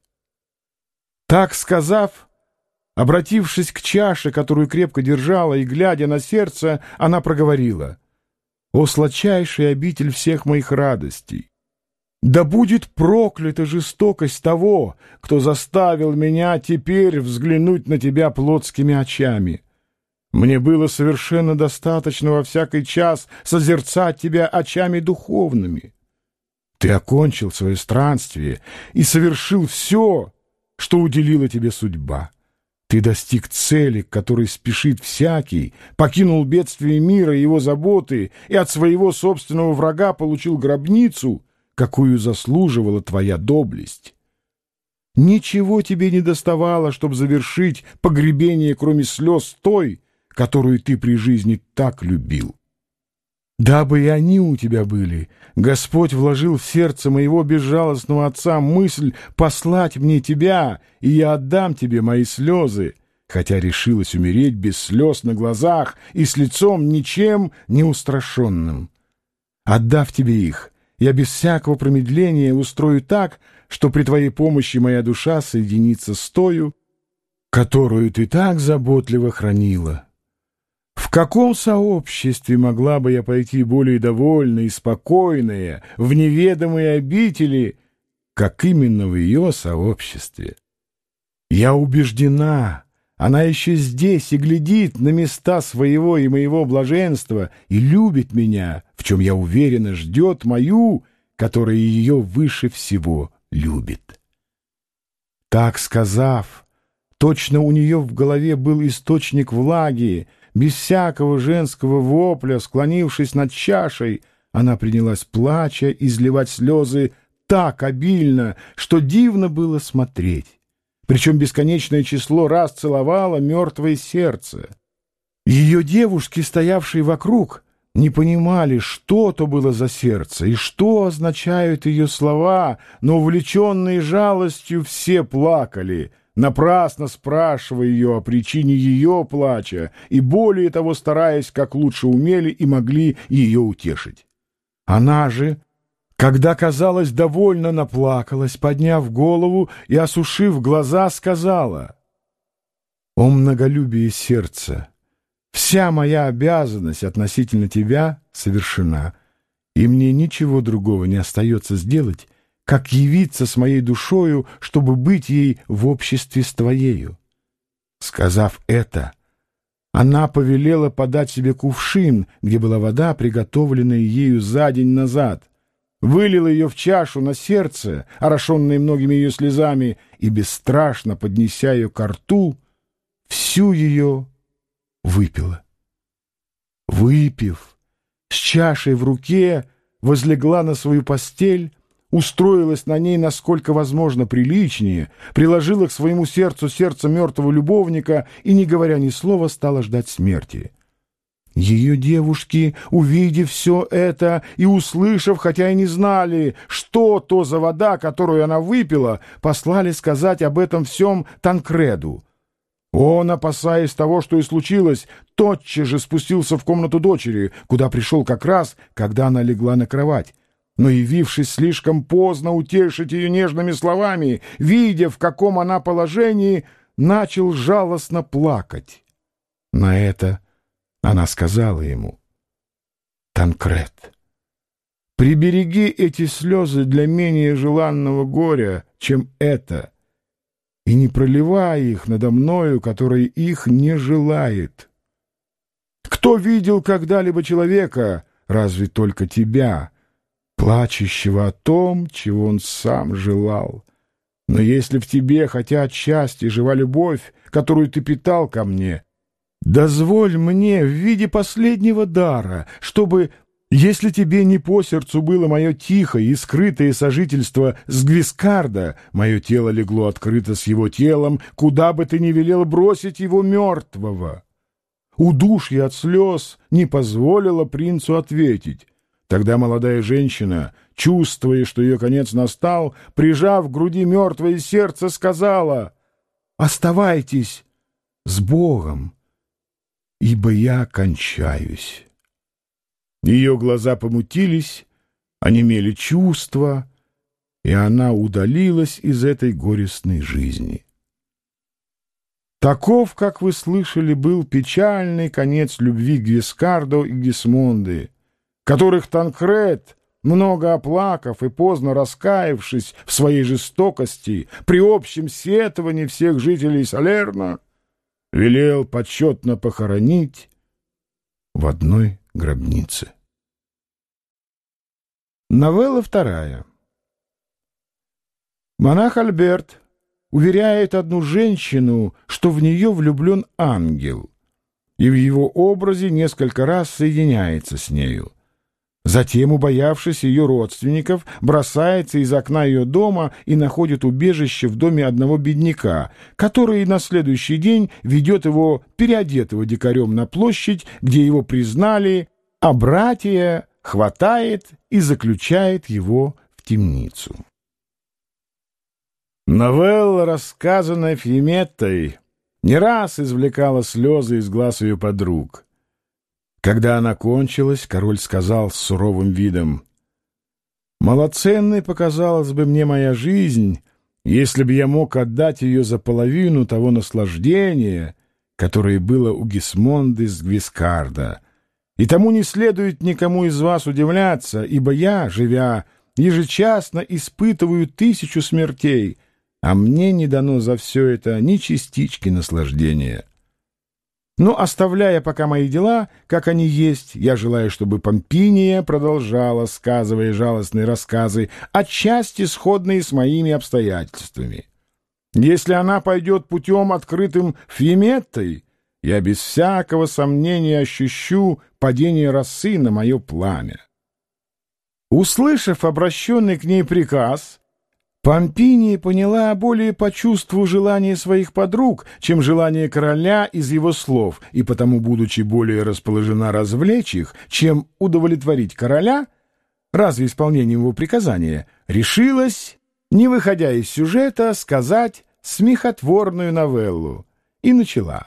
Так сказав, обратившись к чаше, которую крепко держала, и глядя на сердце, она проговорила: «О сладчайший обитель всех моих радостей! Да будет проклята жестокость того, кто заставил меня теперь взглянуть на тебя плотскими очами. Мне было совершенно достаточно во всякий час созерцать тебя очами духовными. Ты окончил свое странствие и совершил все, что уделила тебе судьба. Ты достиг цели, к которой спешит всякий, покинул бедствие мира и его заботы, и от своего собственного врага получил гробницу, какую заслуживала твоя доблесть. Ничего тебе не доставало, чтобы завершить погребение, кроме слез той, которую ты при жизни так любил. Дабы и они у тебя были, Господь вложил в сердце моего безжалостного отца мысль послать мне тебя, и я отдам тебе мои слезы, хотя решилась умереть без слез на глазах и с лицом ничем не устрашенным. Отдав тебе их, я без всякого промедления устрою так, что при твоей помощи моя душа соединится с тою, которую ты так заботливо хранила. В каком сообществе могла бы я пойти более довольная и спокойная в неведомые обители, как именно в ее сообществе? Я убеждена, она еще здесь и глядит на места своего и моего блаженства и любит меня, в чем, я уверена, ждет мою, которая ее выше всего любит». Так сказав, точно у нее в голове был источник влаги, без всякого женского вопля, склонившись над чашей, она принялась, плача, изливать слезы так обильно, что дивно было смотреть. Причем бесконечное число раз целовала мертвое сердце. Ее девушки, стоявшие вокруг, не понимали, что то было за сердце и что означают ее слова, но, увлеченные жалостью, все плакали, напрасно спрашивая ее о причине ее плача и, более того, стараясь, как лучше умели и могли, ее утешить. Она же, когда, казалось, довольно наплакалась, подняв голову и осушив глаза, сказала: «О многолюбие сердца! Вся моя обязанность относительно тебя совершена, и мне ничего другого не остается сделать, как явиться с моей душою, чтобы быть ей в обществе с твоею». Сказав это, она повелела подать себе кувшин, где была вода, приготовленная ею за день назад, вылила ее в чашу на сердце, орошенное многими ее слезами, и, бесстрашно поднеся ее ко рту, всю ее выпила. Выпив, с чашей в руке, возлегла на свою постель, устроилась на ней насколько возможно приличнее, приложила к своему сердцу сердце мертвого любовника и, не говоря ни слова, стала ждать смерти. Ее девушки, увидев все это и услышав, хотя и не знали, что то за вода, которую она выпила, послали сказать об этом всем Танкреду. Он, опасаясь того, что и случилось, тотчас же спустился в комнату дочери, куда пришел как раз, когда она легла на кровать. Но, явившись слишком поздно утешить ее нежными словами, видя, в каком она положении, начал жалостно плакать. На это она сказала ему: «Танкрет, прибереги эти слезы для менее желанного горя, чем это, и не проливай их надо мною, который их не желает. Кто видел когда-либо человека, разве только тебя, плачущего о том, чего он сам желал? Но если в тебе хотя отчасти жива любовь, которую ты питал ко мне, дозволь мне в виде последнего дара, чтобы, если тебе не по сердцу было мое тихое и скрытое сожительство с Гвискардо, мое тело легло открыто с его телом, куда бы ты ни велел бросить его мертвого». Удушье от слез не позволило принцу ответить. Тогда молодая женщина, чувствуя, что ее конец настал, прижав к груди мертвое сердце, сказала: «Оставайтесь с Богом, ибо я кончаюсь». Ее глаза помутились, онемели чувства, и она удалилась из этой горестной жизни. Таков, как вы слышали, был печальный конец любви Гвискардо и Гисмонды, которых Танкрет, много оплакав и поздно раскаявшись в своей жестокости, при общем сетовании всех жителей Салерно, велел почетно похоронить в одной гробнице. Новелла вторая. Монах Альберт уверяет одну женщину, что в нее влюблен ангел, и в его образе несколько раз соединяется с нею. Затем, убоявшись ее родственников, бросается из окна ее дома и находит убежище в доме одного бедняка, который на следующий день ведет его, переодетого дикарем, на площадь, где его признали, а братья хватает и заключает его в темницу. Новелла, рассказанная Фьеметтой, не раз извлекала слезы из глаз ее подруг. Когда она кончилась, король сказал с суровым видом: «Малоценной показалась бы мне моя жизнь, если бы я мог отдать ее за половину того наслаждения, которое было у Гисмонды с Гвискардо. И тому не следует никому из вас удивляться, ибо я, живя, ежечасно испытываю 1000 смертей, а мне не дано за все это ни частички наслаждения. Но, оставляя пока мои дела, как они есть, я желаю, чтобы Помпиния продолжала, сказывая жалостные рассказы, отчасти сходные с моими обстоятельствами. Если она пойдет путем, открытым Фьеметтой, я без всякого сомнения ощущу падение росы на мое пламя». Услышав обращенный к ней приказ, Помпиния поняла более по чувству желания своих подруг, чем желание короля из его слов, и потому, будучи более расположена развлечь их, чем удовлетворить короля, разве исполнением его приказания, решилась, не выходя из сюжета, сказать смехотворную новеллу, и начала.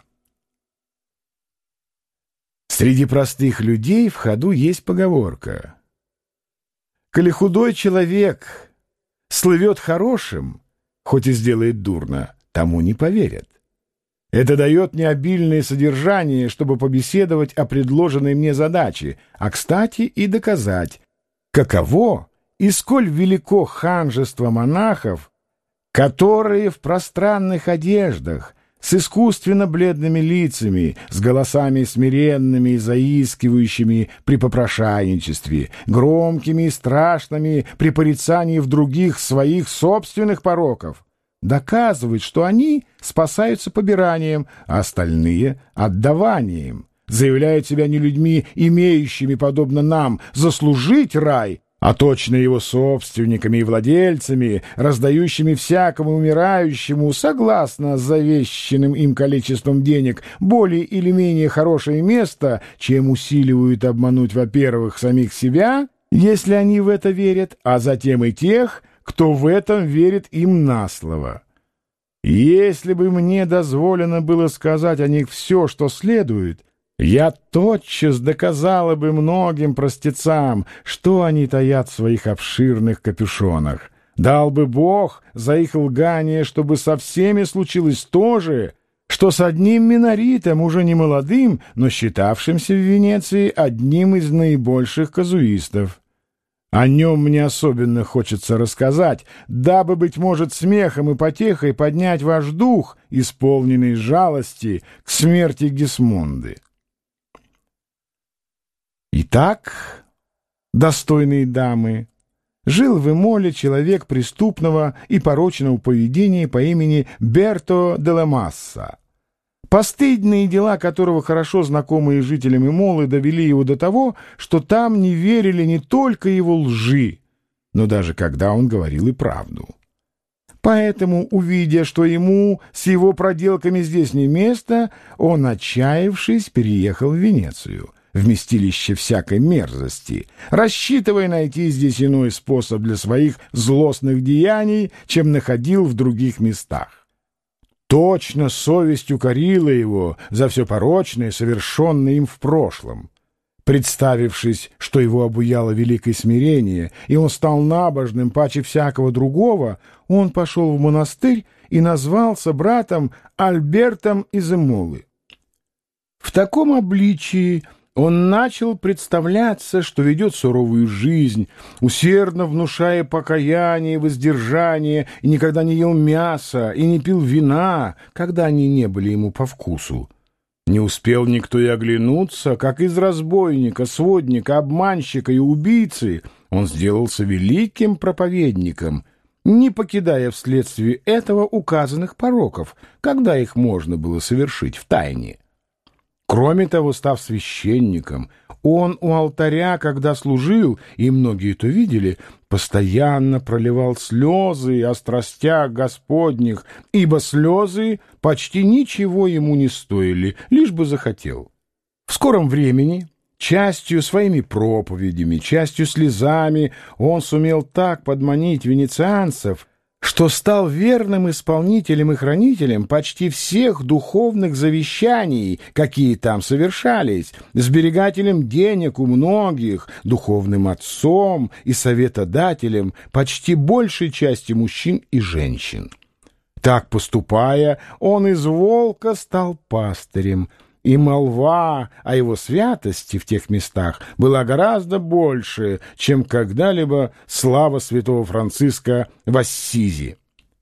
Среди простых людей в ходу есть поговорка: «Коли худой человек слывет хорошим, хоть и сделает дурно, тому не поверят». Это дает мне обильное содержание, чтобы побеседовать о предложенной мне задаче, а, кстати, и доказать, каково и сколь велико ханжество монахов, которые в пространных одеждах, с искусственно бледными лицами, с голосами смиренными и заискивающими при попрошайничестве, громкими и страшными при порицании в других своих собственных пороков, доказывают, что они спасаются побиранием, а остальные — отдаванием, заявляют себя не людьми, имеющими, подобно нам, заслужить рай, а точно его собственниками и владельцами, раздающими всякому умирающему, согласно завещанным им количеством денег, более или менее хорошее место, чем усиливают обмануть, во-первых, самих себя, если они в это верят, а затем и тех, кто в этом верит им на слово. Если бы мне дозволено было сказать о них все, что следует, я тотчас доказала бы многим простецам, что они таят в своих обширных капюшонах. Дал бы Бог за их лгание, чтобы со всеми случилось то же, что с одним миноритом, уже не молодым, но считавшимся в Венеции одним из наибольших казуистов. О нем мне особенно хочется рассказать, дабы, быть может, смехом и потехой поднять ваш дух, исполненный жалости к смерти Гисмонды. Итак, достойные дамы, жил в Эмоле человек преступного и порочного поведения по имени Берто де ла Масса. Постыдные дела которого, хорошо знакомые жителям Эмолы, довели его до того, что там не верили не только его лжи, но даже когда он говорил и правду. Поэтому, увидя, что ему с его проделками здесь не место, он, отчаявшись, переехал в Венецию, вместилище всякой мерзости, рассчитывая найти здесь иной способ для своих злостных деяний, чем находил в других местах. Точно совесть укорила его за все порочное, совершенное им в прошлом. Представившись, что его обуяло великое смирение, и он стал набожным паче всякого другого, он пошел в монастырь и назвался братом Альбертом из Эмолы. В таком обличии он начал представляться, что ведет суровую жизнь, усердно внушая покаяние и воздержание, и никогда не ел мяса и не пил вина, когда они не были ему по вкусу. Не успел никто и оглянуться, как из разбойника, сводника, обманщика и убийцы он сделался великим проповедником, не покидая вследствие этого указанных пороков, когда их можно было совершить в тайне. Кроме того, став священником, он у алтаря, когда служил, и многие это видели, постоянно проливал слезы о страстях Господних, ибо слезы почти ничего ему не стоили, лишь бы захотел. В скором времени, частью своими проповедями, частью слезами, он сумел так подманить венецианцев, что стал верным исполнителем и хранителем почти всех духовных завещаний, какие там совершались, сберегателем денег у многих, духовным отцом и советодателем почти большей части мужчин и женщин. Так поступая, он из волка стал пастырем, и молва о его святости в тех местах была гораздо больше, чем когда-либо слава святого Франциска в Ассизи.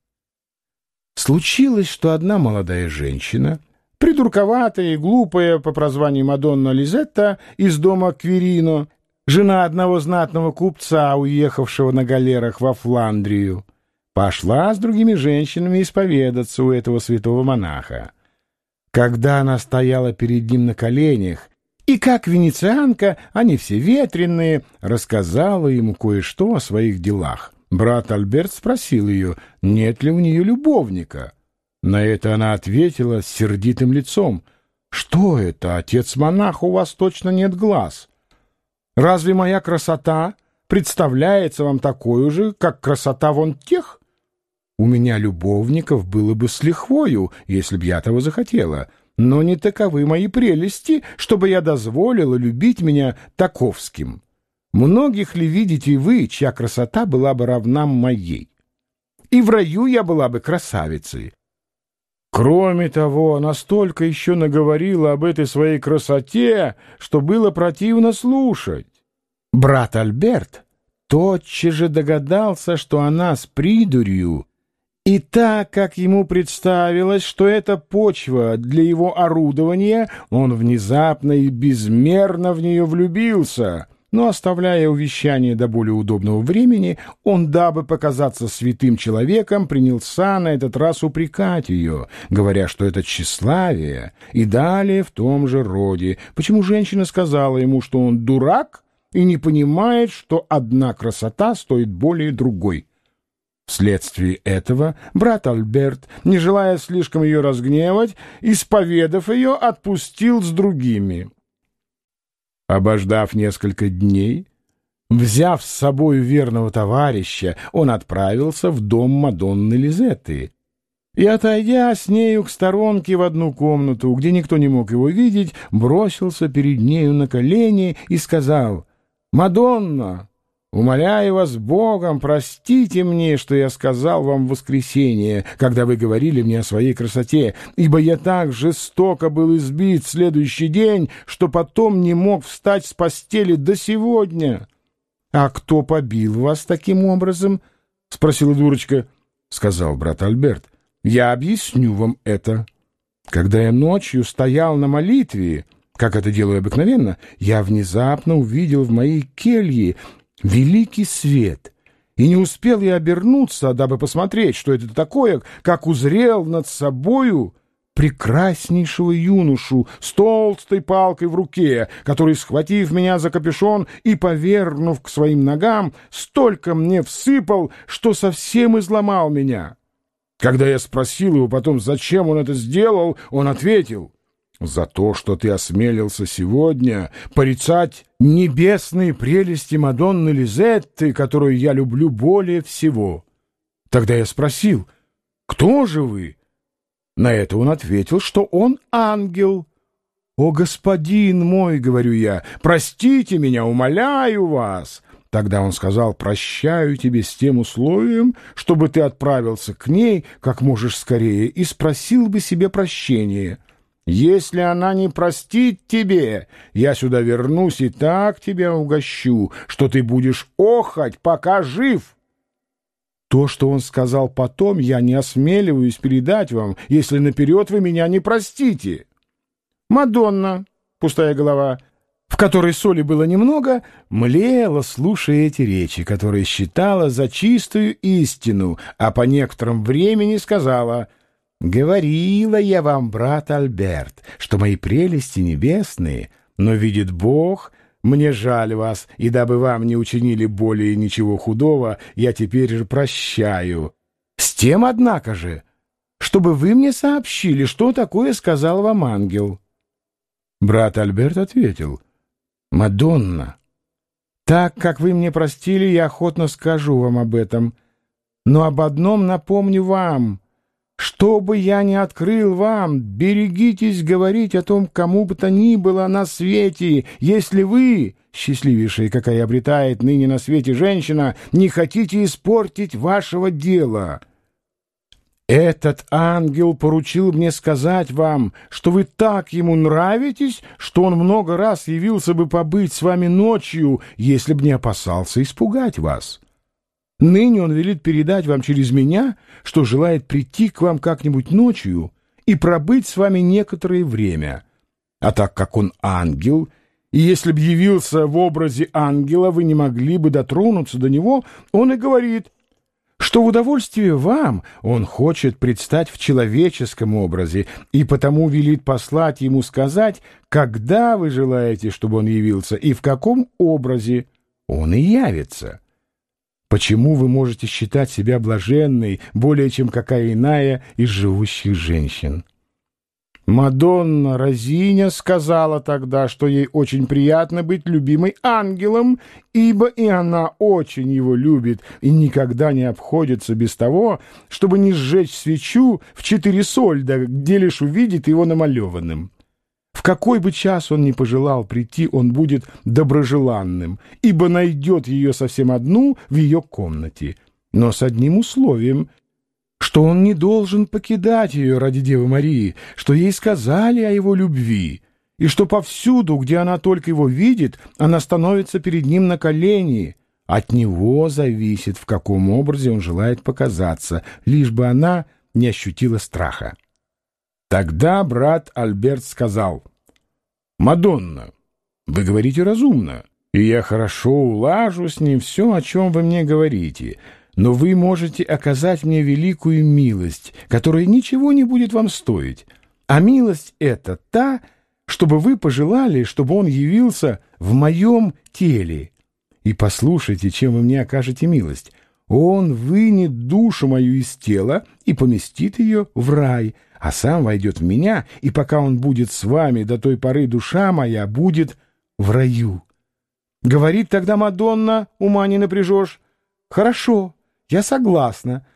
Случилось, что одна молодая женщина, придурковатая и глупая по прозванию Мадонна Лизетта из дома Квирино, жена одного знатного купца, уехавшего на галерах во Фландрию, пошла с другими женщинами исповедаться у этого святого монаха. Когда она стояла перед ним на коленях, и как венецианка, они все ветреные, рассказала ему кое-что о своих делах. Брат Альберт спросил ее, нет ли у нее любовника. На это она ответила с сердитым лицом: «Что это, отец-монах, у вас точно нет глаз? Разве моя красота представляется вам такой же, как красота вон тех? У меня любовников было бы с лихвою, если б я того захотела, но не таковы мои прелести, чтобы я дозволила любить меня таковским. Многих ли видите вы, чья красота была бы равна моей? И в раю я была бы красавицей». Кроме того, она столько еще наговорила об этой своей красоте, что было противно слушать. Брат Альберт тотчас же догадался, что она с придурью, и так как ему представилось, что это почва для его орудования, он внезапно и безмерно в нее влюбился. Но, оставляя увещание до более удобного времени, он, дабы показаться святым человеком, принялся на этот раз упрекать ее, говоря, что это тщеславие, и далее в том же роде, почему женщина сказала ему, что он дурак и не понимает, что одна красота стоит более другой. Вследствие этого брат Альберт, не желая слишком ее разгневать, исповедав ее, отпустил с другими. Обождав несколько дней, взяв с собой верного товарища, он отправился в дом Мадонны Лизетты и, отойдя с нею к сторонке в одну комнату, где никто не мог его видеть, бросился перед нею на колени и сказал: «Мадонна, умоляю вас Богом, простите мне, что я сказал вам в воскресенье, когда вы говорили мне о своей красоте, ибо я так жестоко был избит в следующий день, что потом не мог встать с постели до сегодня». «А кто побил вас таким образом?» — спросила дурочка. Сказал брат Альберт: «Я объясню вам это. Когда я ночью стоял на молитве, как это делаю обыкновенно, я внезапно увидел в моей келье великий свет, и не успел я обернуться, дабы посмотреть, что это такое, как узрел над собою прекраснейшего юношу с толстой палкой в руке, который, схватив меня за капюшон и повернув к своим ногам, столько мне всыпал, что совсем изломал меня. Когда я спросил его потом, зачем он это сделал, он ответил: «За то, что ты осмелился сегодня порицать небесные прелести Мадонны Лизетты, которую я люблю более всего». Тогда я спросил: «Кто же вы?» На это он ответил, что он ангел. «О, господин мой, — говорю я, — простите меня, умоляю вас». Тогда он сказал: «Прощаю тебе с тем условием, чтобы ты отправился к ней как можешь скорее и спросил бы себе прощения. Если она не простит тебе, я сюда вернусь и так тебя угощу, что ты будешь охать, пока жив». То, что он сказал потом, я не осмеливаюсь передать вам, если наперед вы меня не простите. Мадонна, пустая голова, в которой соли было немного, млела, слушая эти речи, которые считала за чистую истину, а по некотором времени сказала: «Говорила я вам, брат Альберт, что мои прелести небесные, но видит Бог, мне жаль вас, и дабы вам не учинили более ничего худого, я теперь же прощаю. С тем, однако же, чтобы вы мне сообщили, что такое сказал вам ангел». Брат Альберт ответил: «Мадонна, так как вы мне простили, я охотно скажу вам об этом. Но об одном напомню вам: что бы я ни открыл вам, берегитесь говорить о том кому бы то ни было на свете, если вы, счастливейшая, какая обретает ныне на свете женщина, не хотите испортить вашего дела. Этот ангел поручил мне сказать вам, что вы так ему нравитесь, что он много раз явился бы побыть с вами ночью, если б не опасался испугать вас. Ныне он велит передать вам через меня, что желает прийти к вам как-нибудь ночью и пробыть с вами некоторое время. А так как он ангел, и если б явился в образе ангела, вы не могли бы дотронуться до него, он и говорит, что в удовольствие вам он хочет предстать в человеческом образе, и потому велит послать ему сказать, когда вы желаете, чтобы он явился, и в каком образе он и явится. Почему вы можете считать себя блаженной более, чем какая иная из живущих женщин? Мадонна Розиня сказала тогда, что ей очень приятно быть любимой ангелом, ибо и она очень его любит и никогда не обходится без того, чтобы не сжечь свечу в 4 сольда, где лишь увидит его намалеванным. В какой бы час он ни пожелал прийти, он будет доброжеланным, ибо найдет ее совсем одну в ее комнате, но с одним условием, что он не должен покидать ее ради Девы Марии, что ей сказали о его любви, и что повсюду, где она только его видит, она становится перед ним на колени. От него зависит, в каком образе он желает показаться, лишь бы она не ощутила страха. Тогда брат Альберт сказал: «Мадонна, вы говорите разумно, и я хорошо улажу с ним все, о чем вы мне говорите, но вы можете оказать мне великую милость, которая ничего не будет вам стоить. А милость эта та, чтобы вы пожелали, чтобы он явился в моем теле. И послушайте, чем вы мне окажете милость. Он вынет душу мою из тела и поместит ее в рай, а сам войдет в меня, и пока он будет с вами, до той поры душа моя будет в раю». Говорит тогда Мадонна, ума не напряжешь: «Хорошо, я согласна,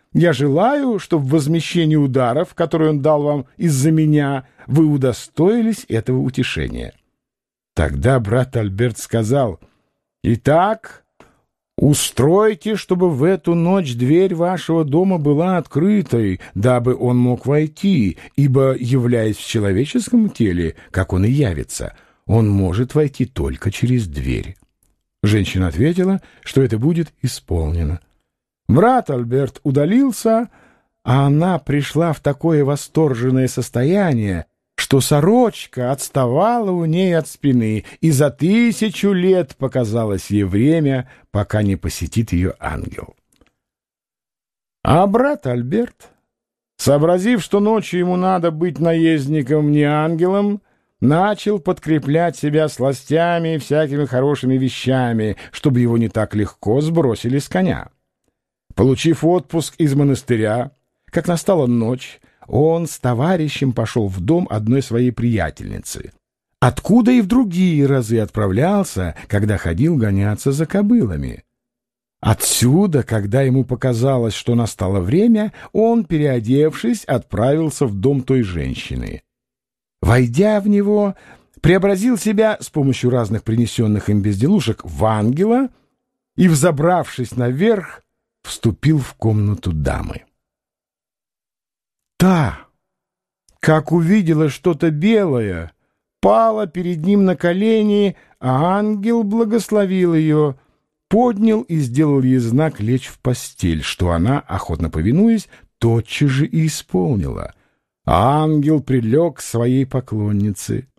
Я желаю, чтобы в возмещении ударов, которые он дал вам из-за меня, вы удостоились этого утешения». Тогда брат Альберт сказал: «Итак, устройте, чтобы в эту ночь дверь вашего дома была открытой, дабы он мог войти, ибо, являясь в человеческом теле, как он и явится, он может войти только через дверь». Женщина ответила, что это будет исполнено. Брат Альберт удалился, а она пришла в такое восторженное состояние, что сорочка отставала у ней от спины, и за 1000 лет показалось ей время, пока не посетит ее ангел. А брат Альберт, сообразив, что ночью ему надо быть наездником, не ангелом, начал подкреплять себя сластями и всякими хорошими вещами, чтобы его не так легко сбросили с коня. Получив отпуск из монастыря, как настала ночь, он с товарищем пошел в дом одной своей приятельницы, откуда и в другие разы отправлялся, когда ходил гоняться за кобылами. Отсюда, когда ему показалось, что настало время, он, переодевшись, отправился в дом той женщины. Войдя в него, преобразил себя с помощью разных принесенных им безделушек в ангела и, взобравшись наверх, вступил в комнату дамы. Та, как увидела что-то белое, пала перед ним на колени, а ангел благословил ее, поднял и сделал ей знак лечь в постель, что она, охотно повинуясь, тотчас же и исполнила. А ангел прилег к своей поклоннице.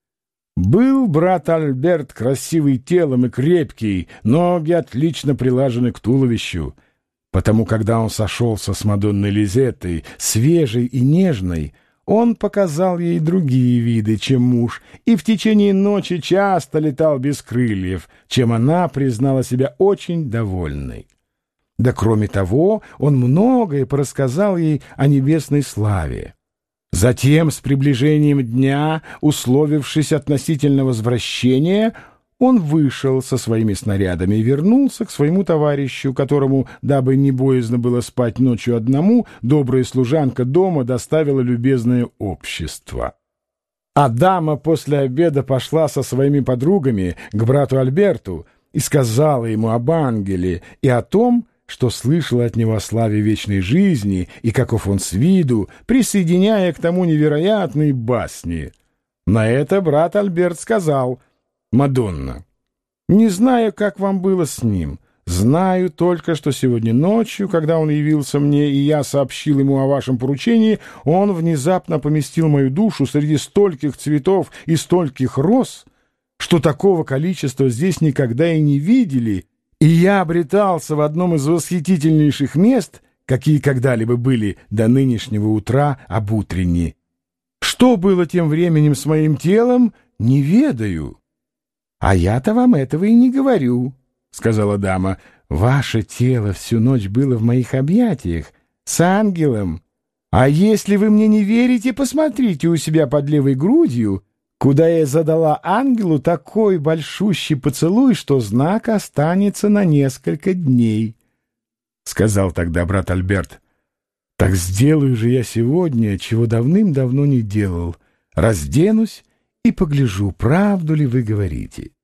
Был брат Альберт красивый телом и крепкий, ноги отлично прилажены к туловищу. Потому, когда он сошелся с Мадонной Лизеттой, свежей и нежной, он показал ей другие виды, чем муж, и в течение ночи часто летал без крыльев, чем она признала себя очень довольной. Да кроме того, он многое порассказал ей о небесной славе. Затем, с приближением дня, условившись относительно возвращения, он вышел со своими снарядами и вернулся к своему товарищу, которому, дабы не боязно было спать ночью одному, добрая служанка дома доставила любезное общество. А дама после обеда пошла со своими подругами к брату Альберту и сказала ему об ангеле и о том, что слышала от него о славе вечной жизни и каков он с виду, присоединяя к тому невероятные басни. На это брат Альберт сказал: «Мадонна, не знаю, как вам было с ним. Знаю только, что сегодня ночью, когда он явился мне, и я сообщил ему о вашем поручении, он внезапно поместил мою душу среди стольких цветов и стольких роз, что такого количества здесь никогда и не видели, и я обретался в одном из восхитительнейших мест, какие когда-либо были до нынешнего утра об утренней. Что было тем временем с моим телом, не ведаю». «А я-то вам этого и не говорю», — сказала дама. «Ваше тело всю ночь было в моих объятиях с ангелом. А если вы мне не верите, посмотрите у себя под левой грудью, куда я задала ангелу такой большущий поцелуй, что знак останется на несколько дней». Сказал тогда брат Альберт: «Так сделаю же я сегодня, чего давным-давно не делал. Разденусь и погляжу, правду ли вы говорите».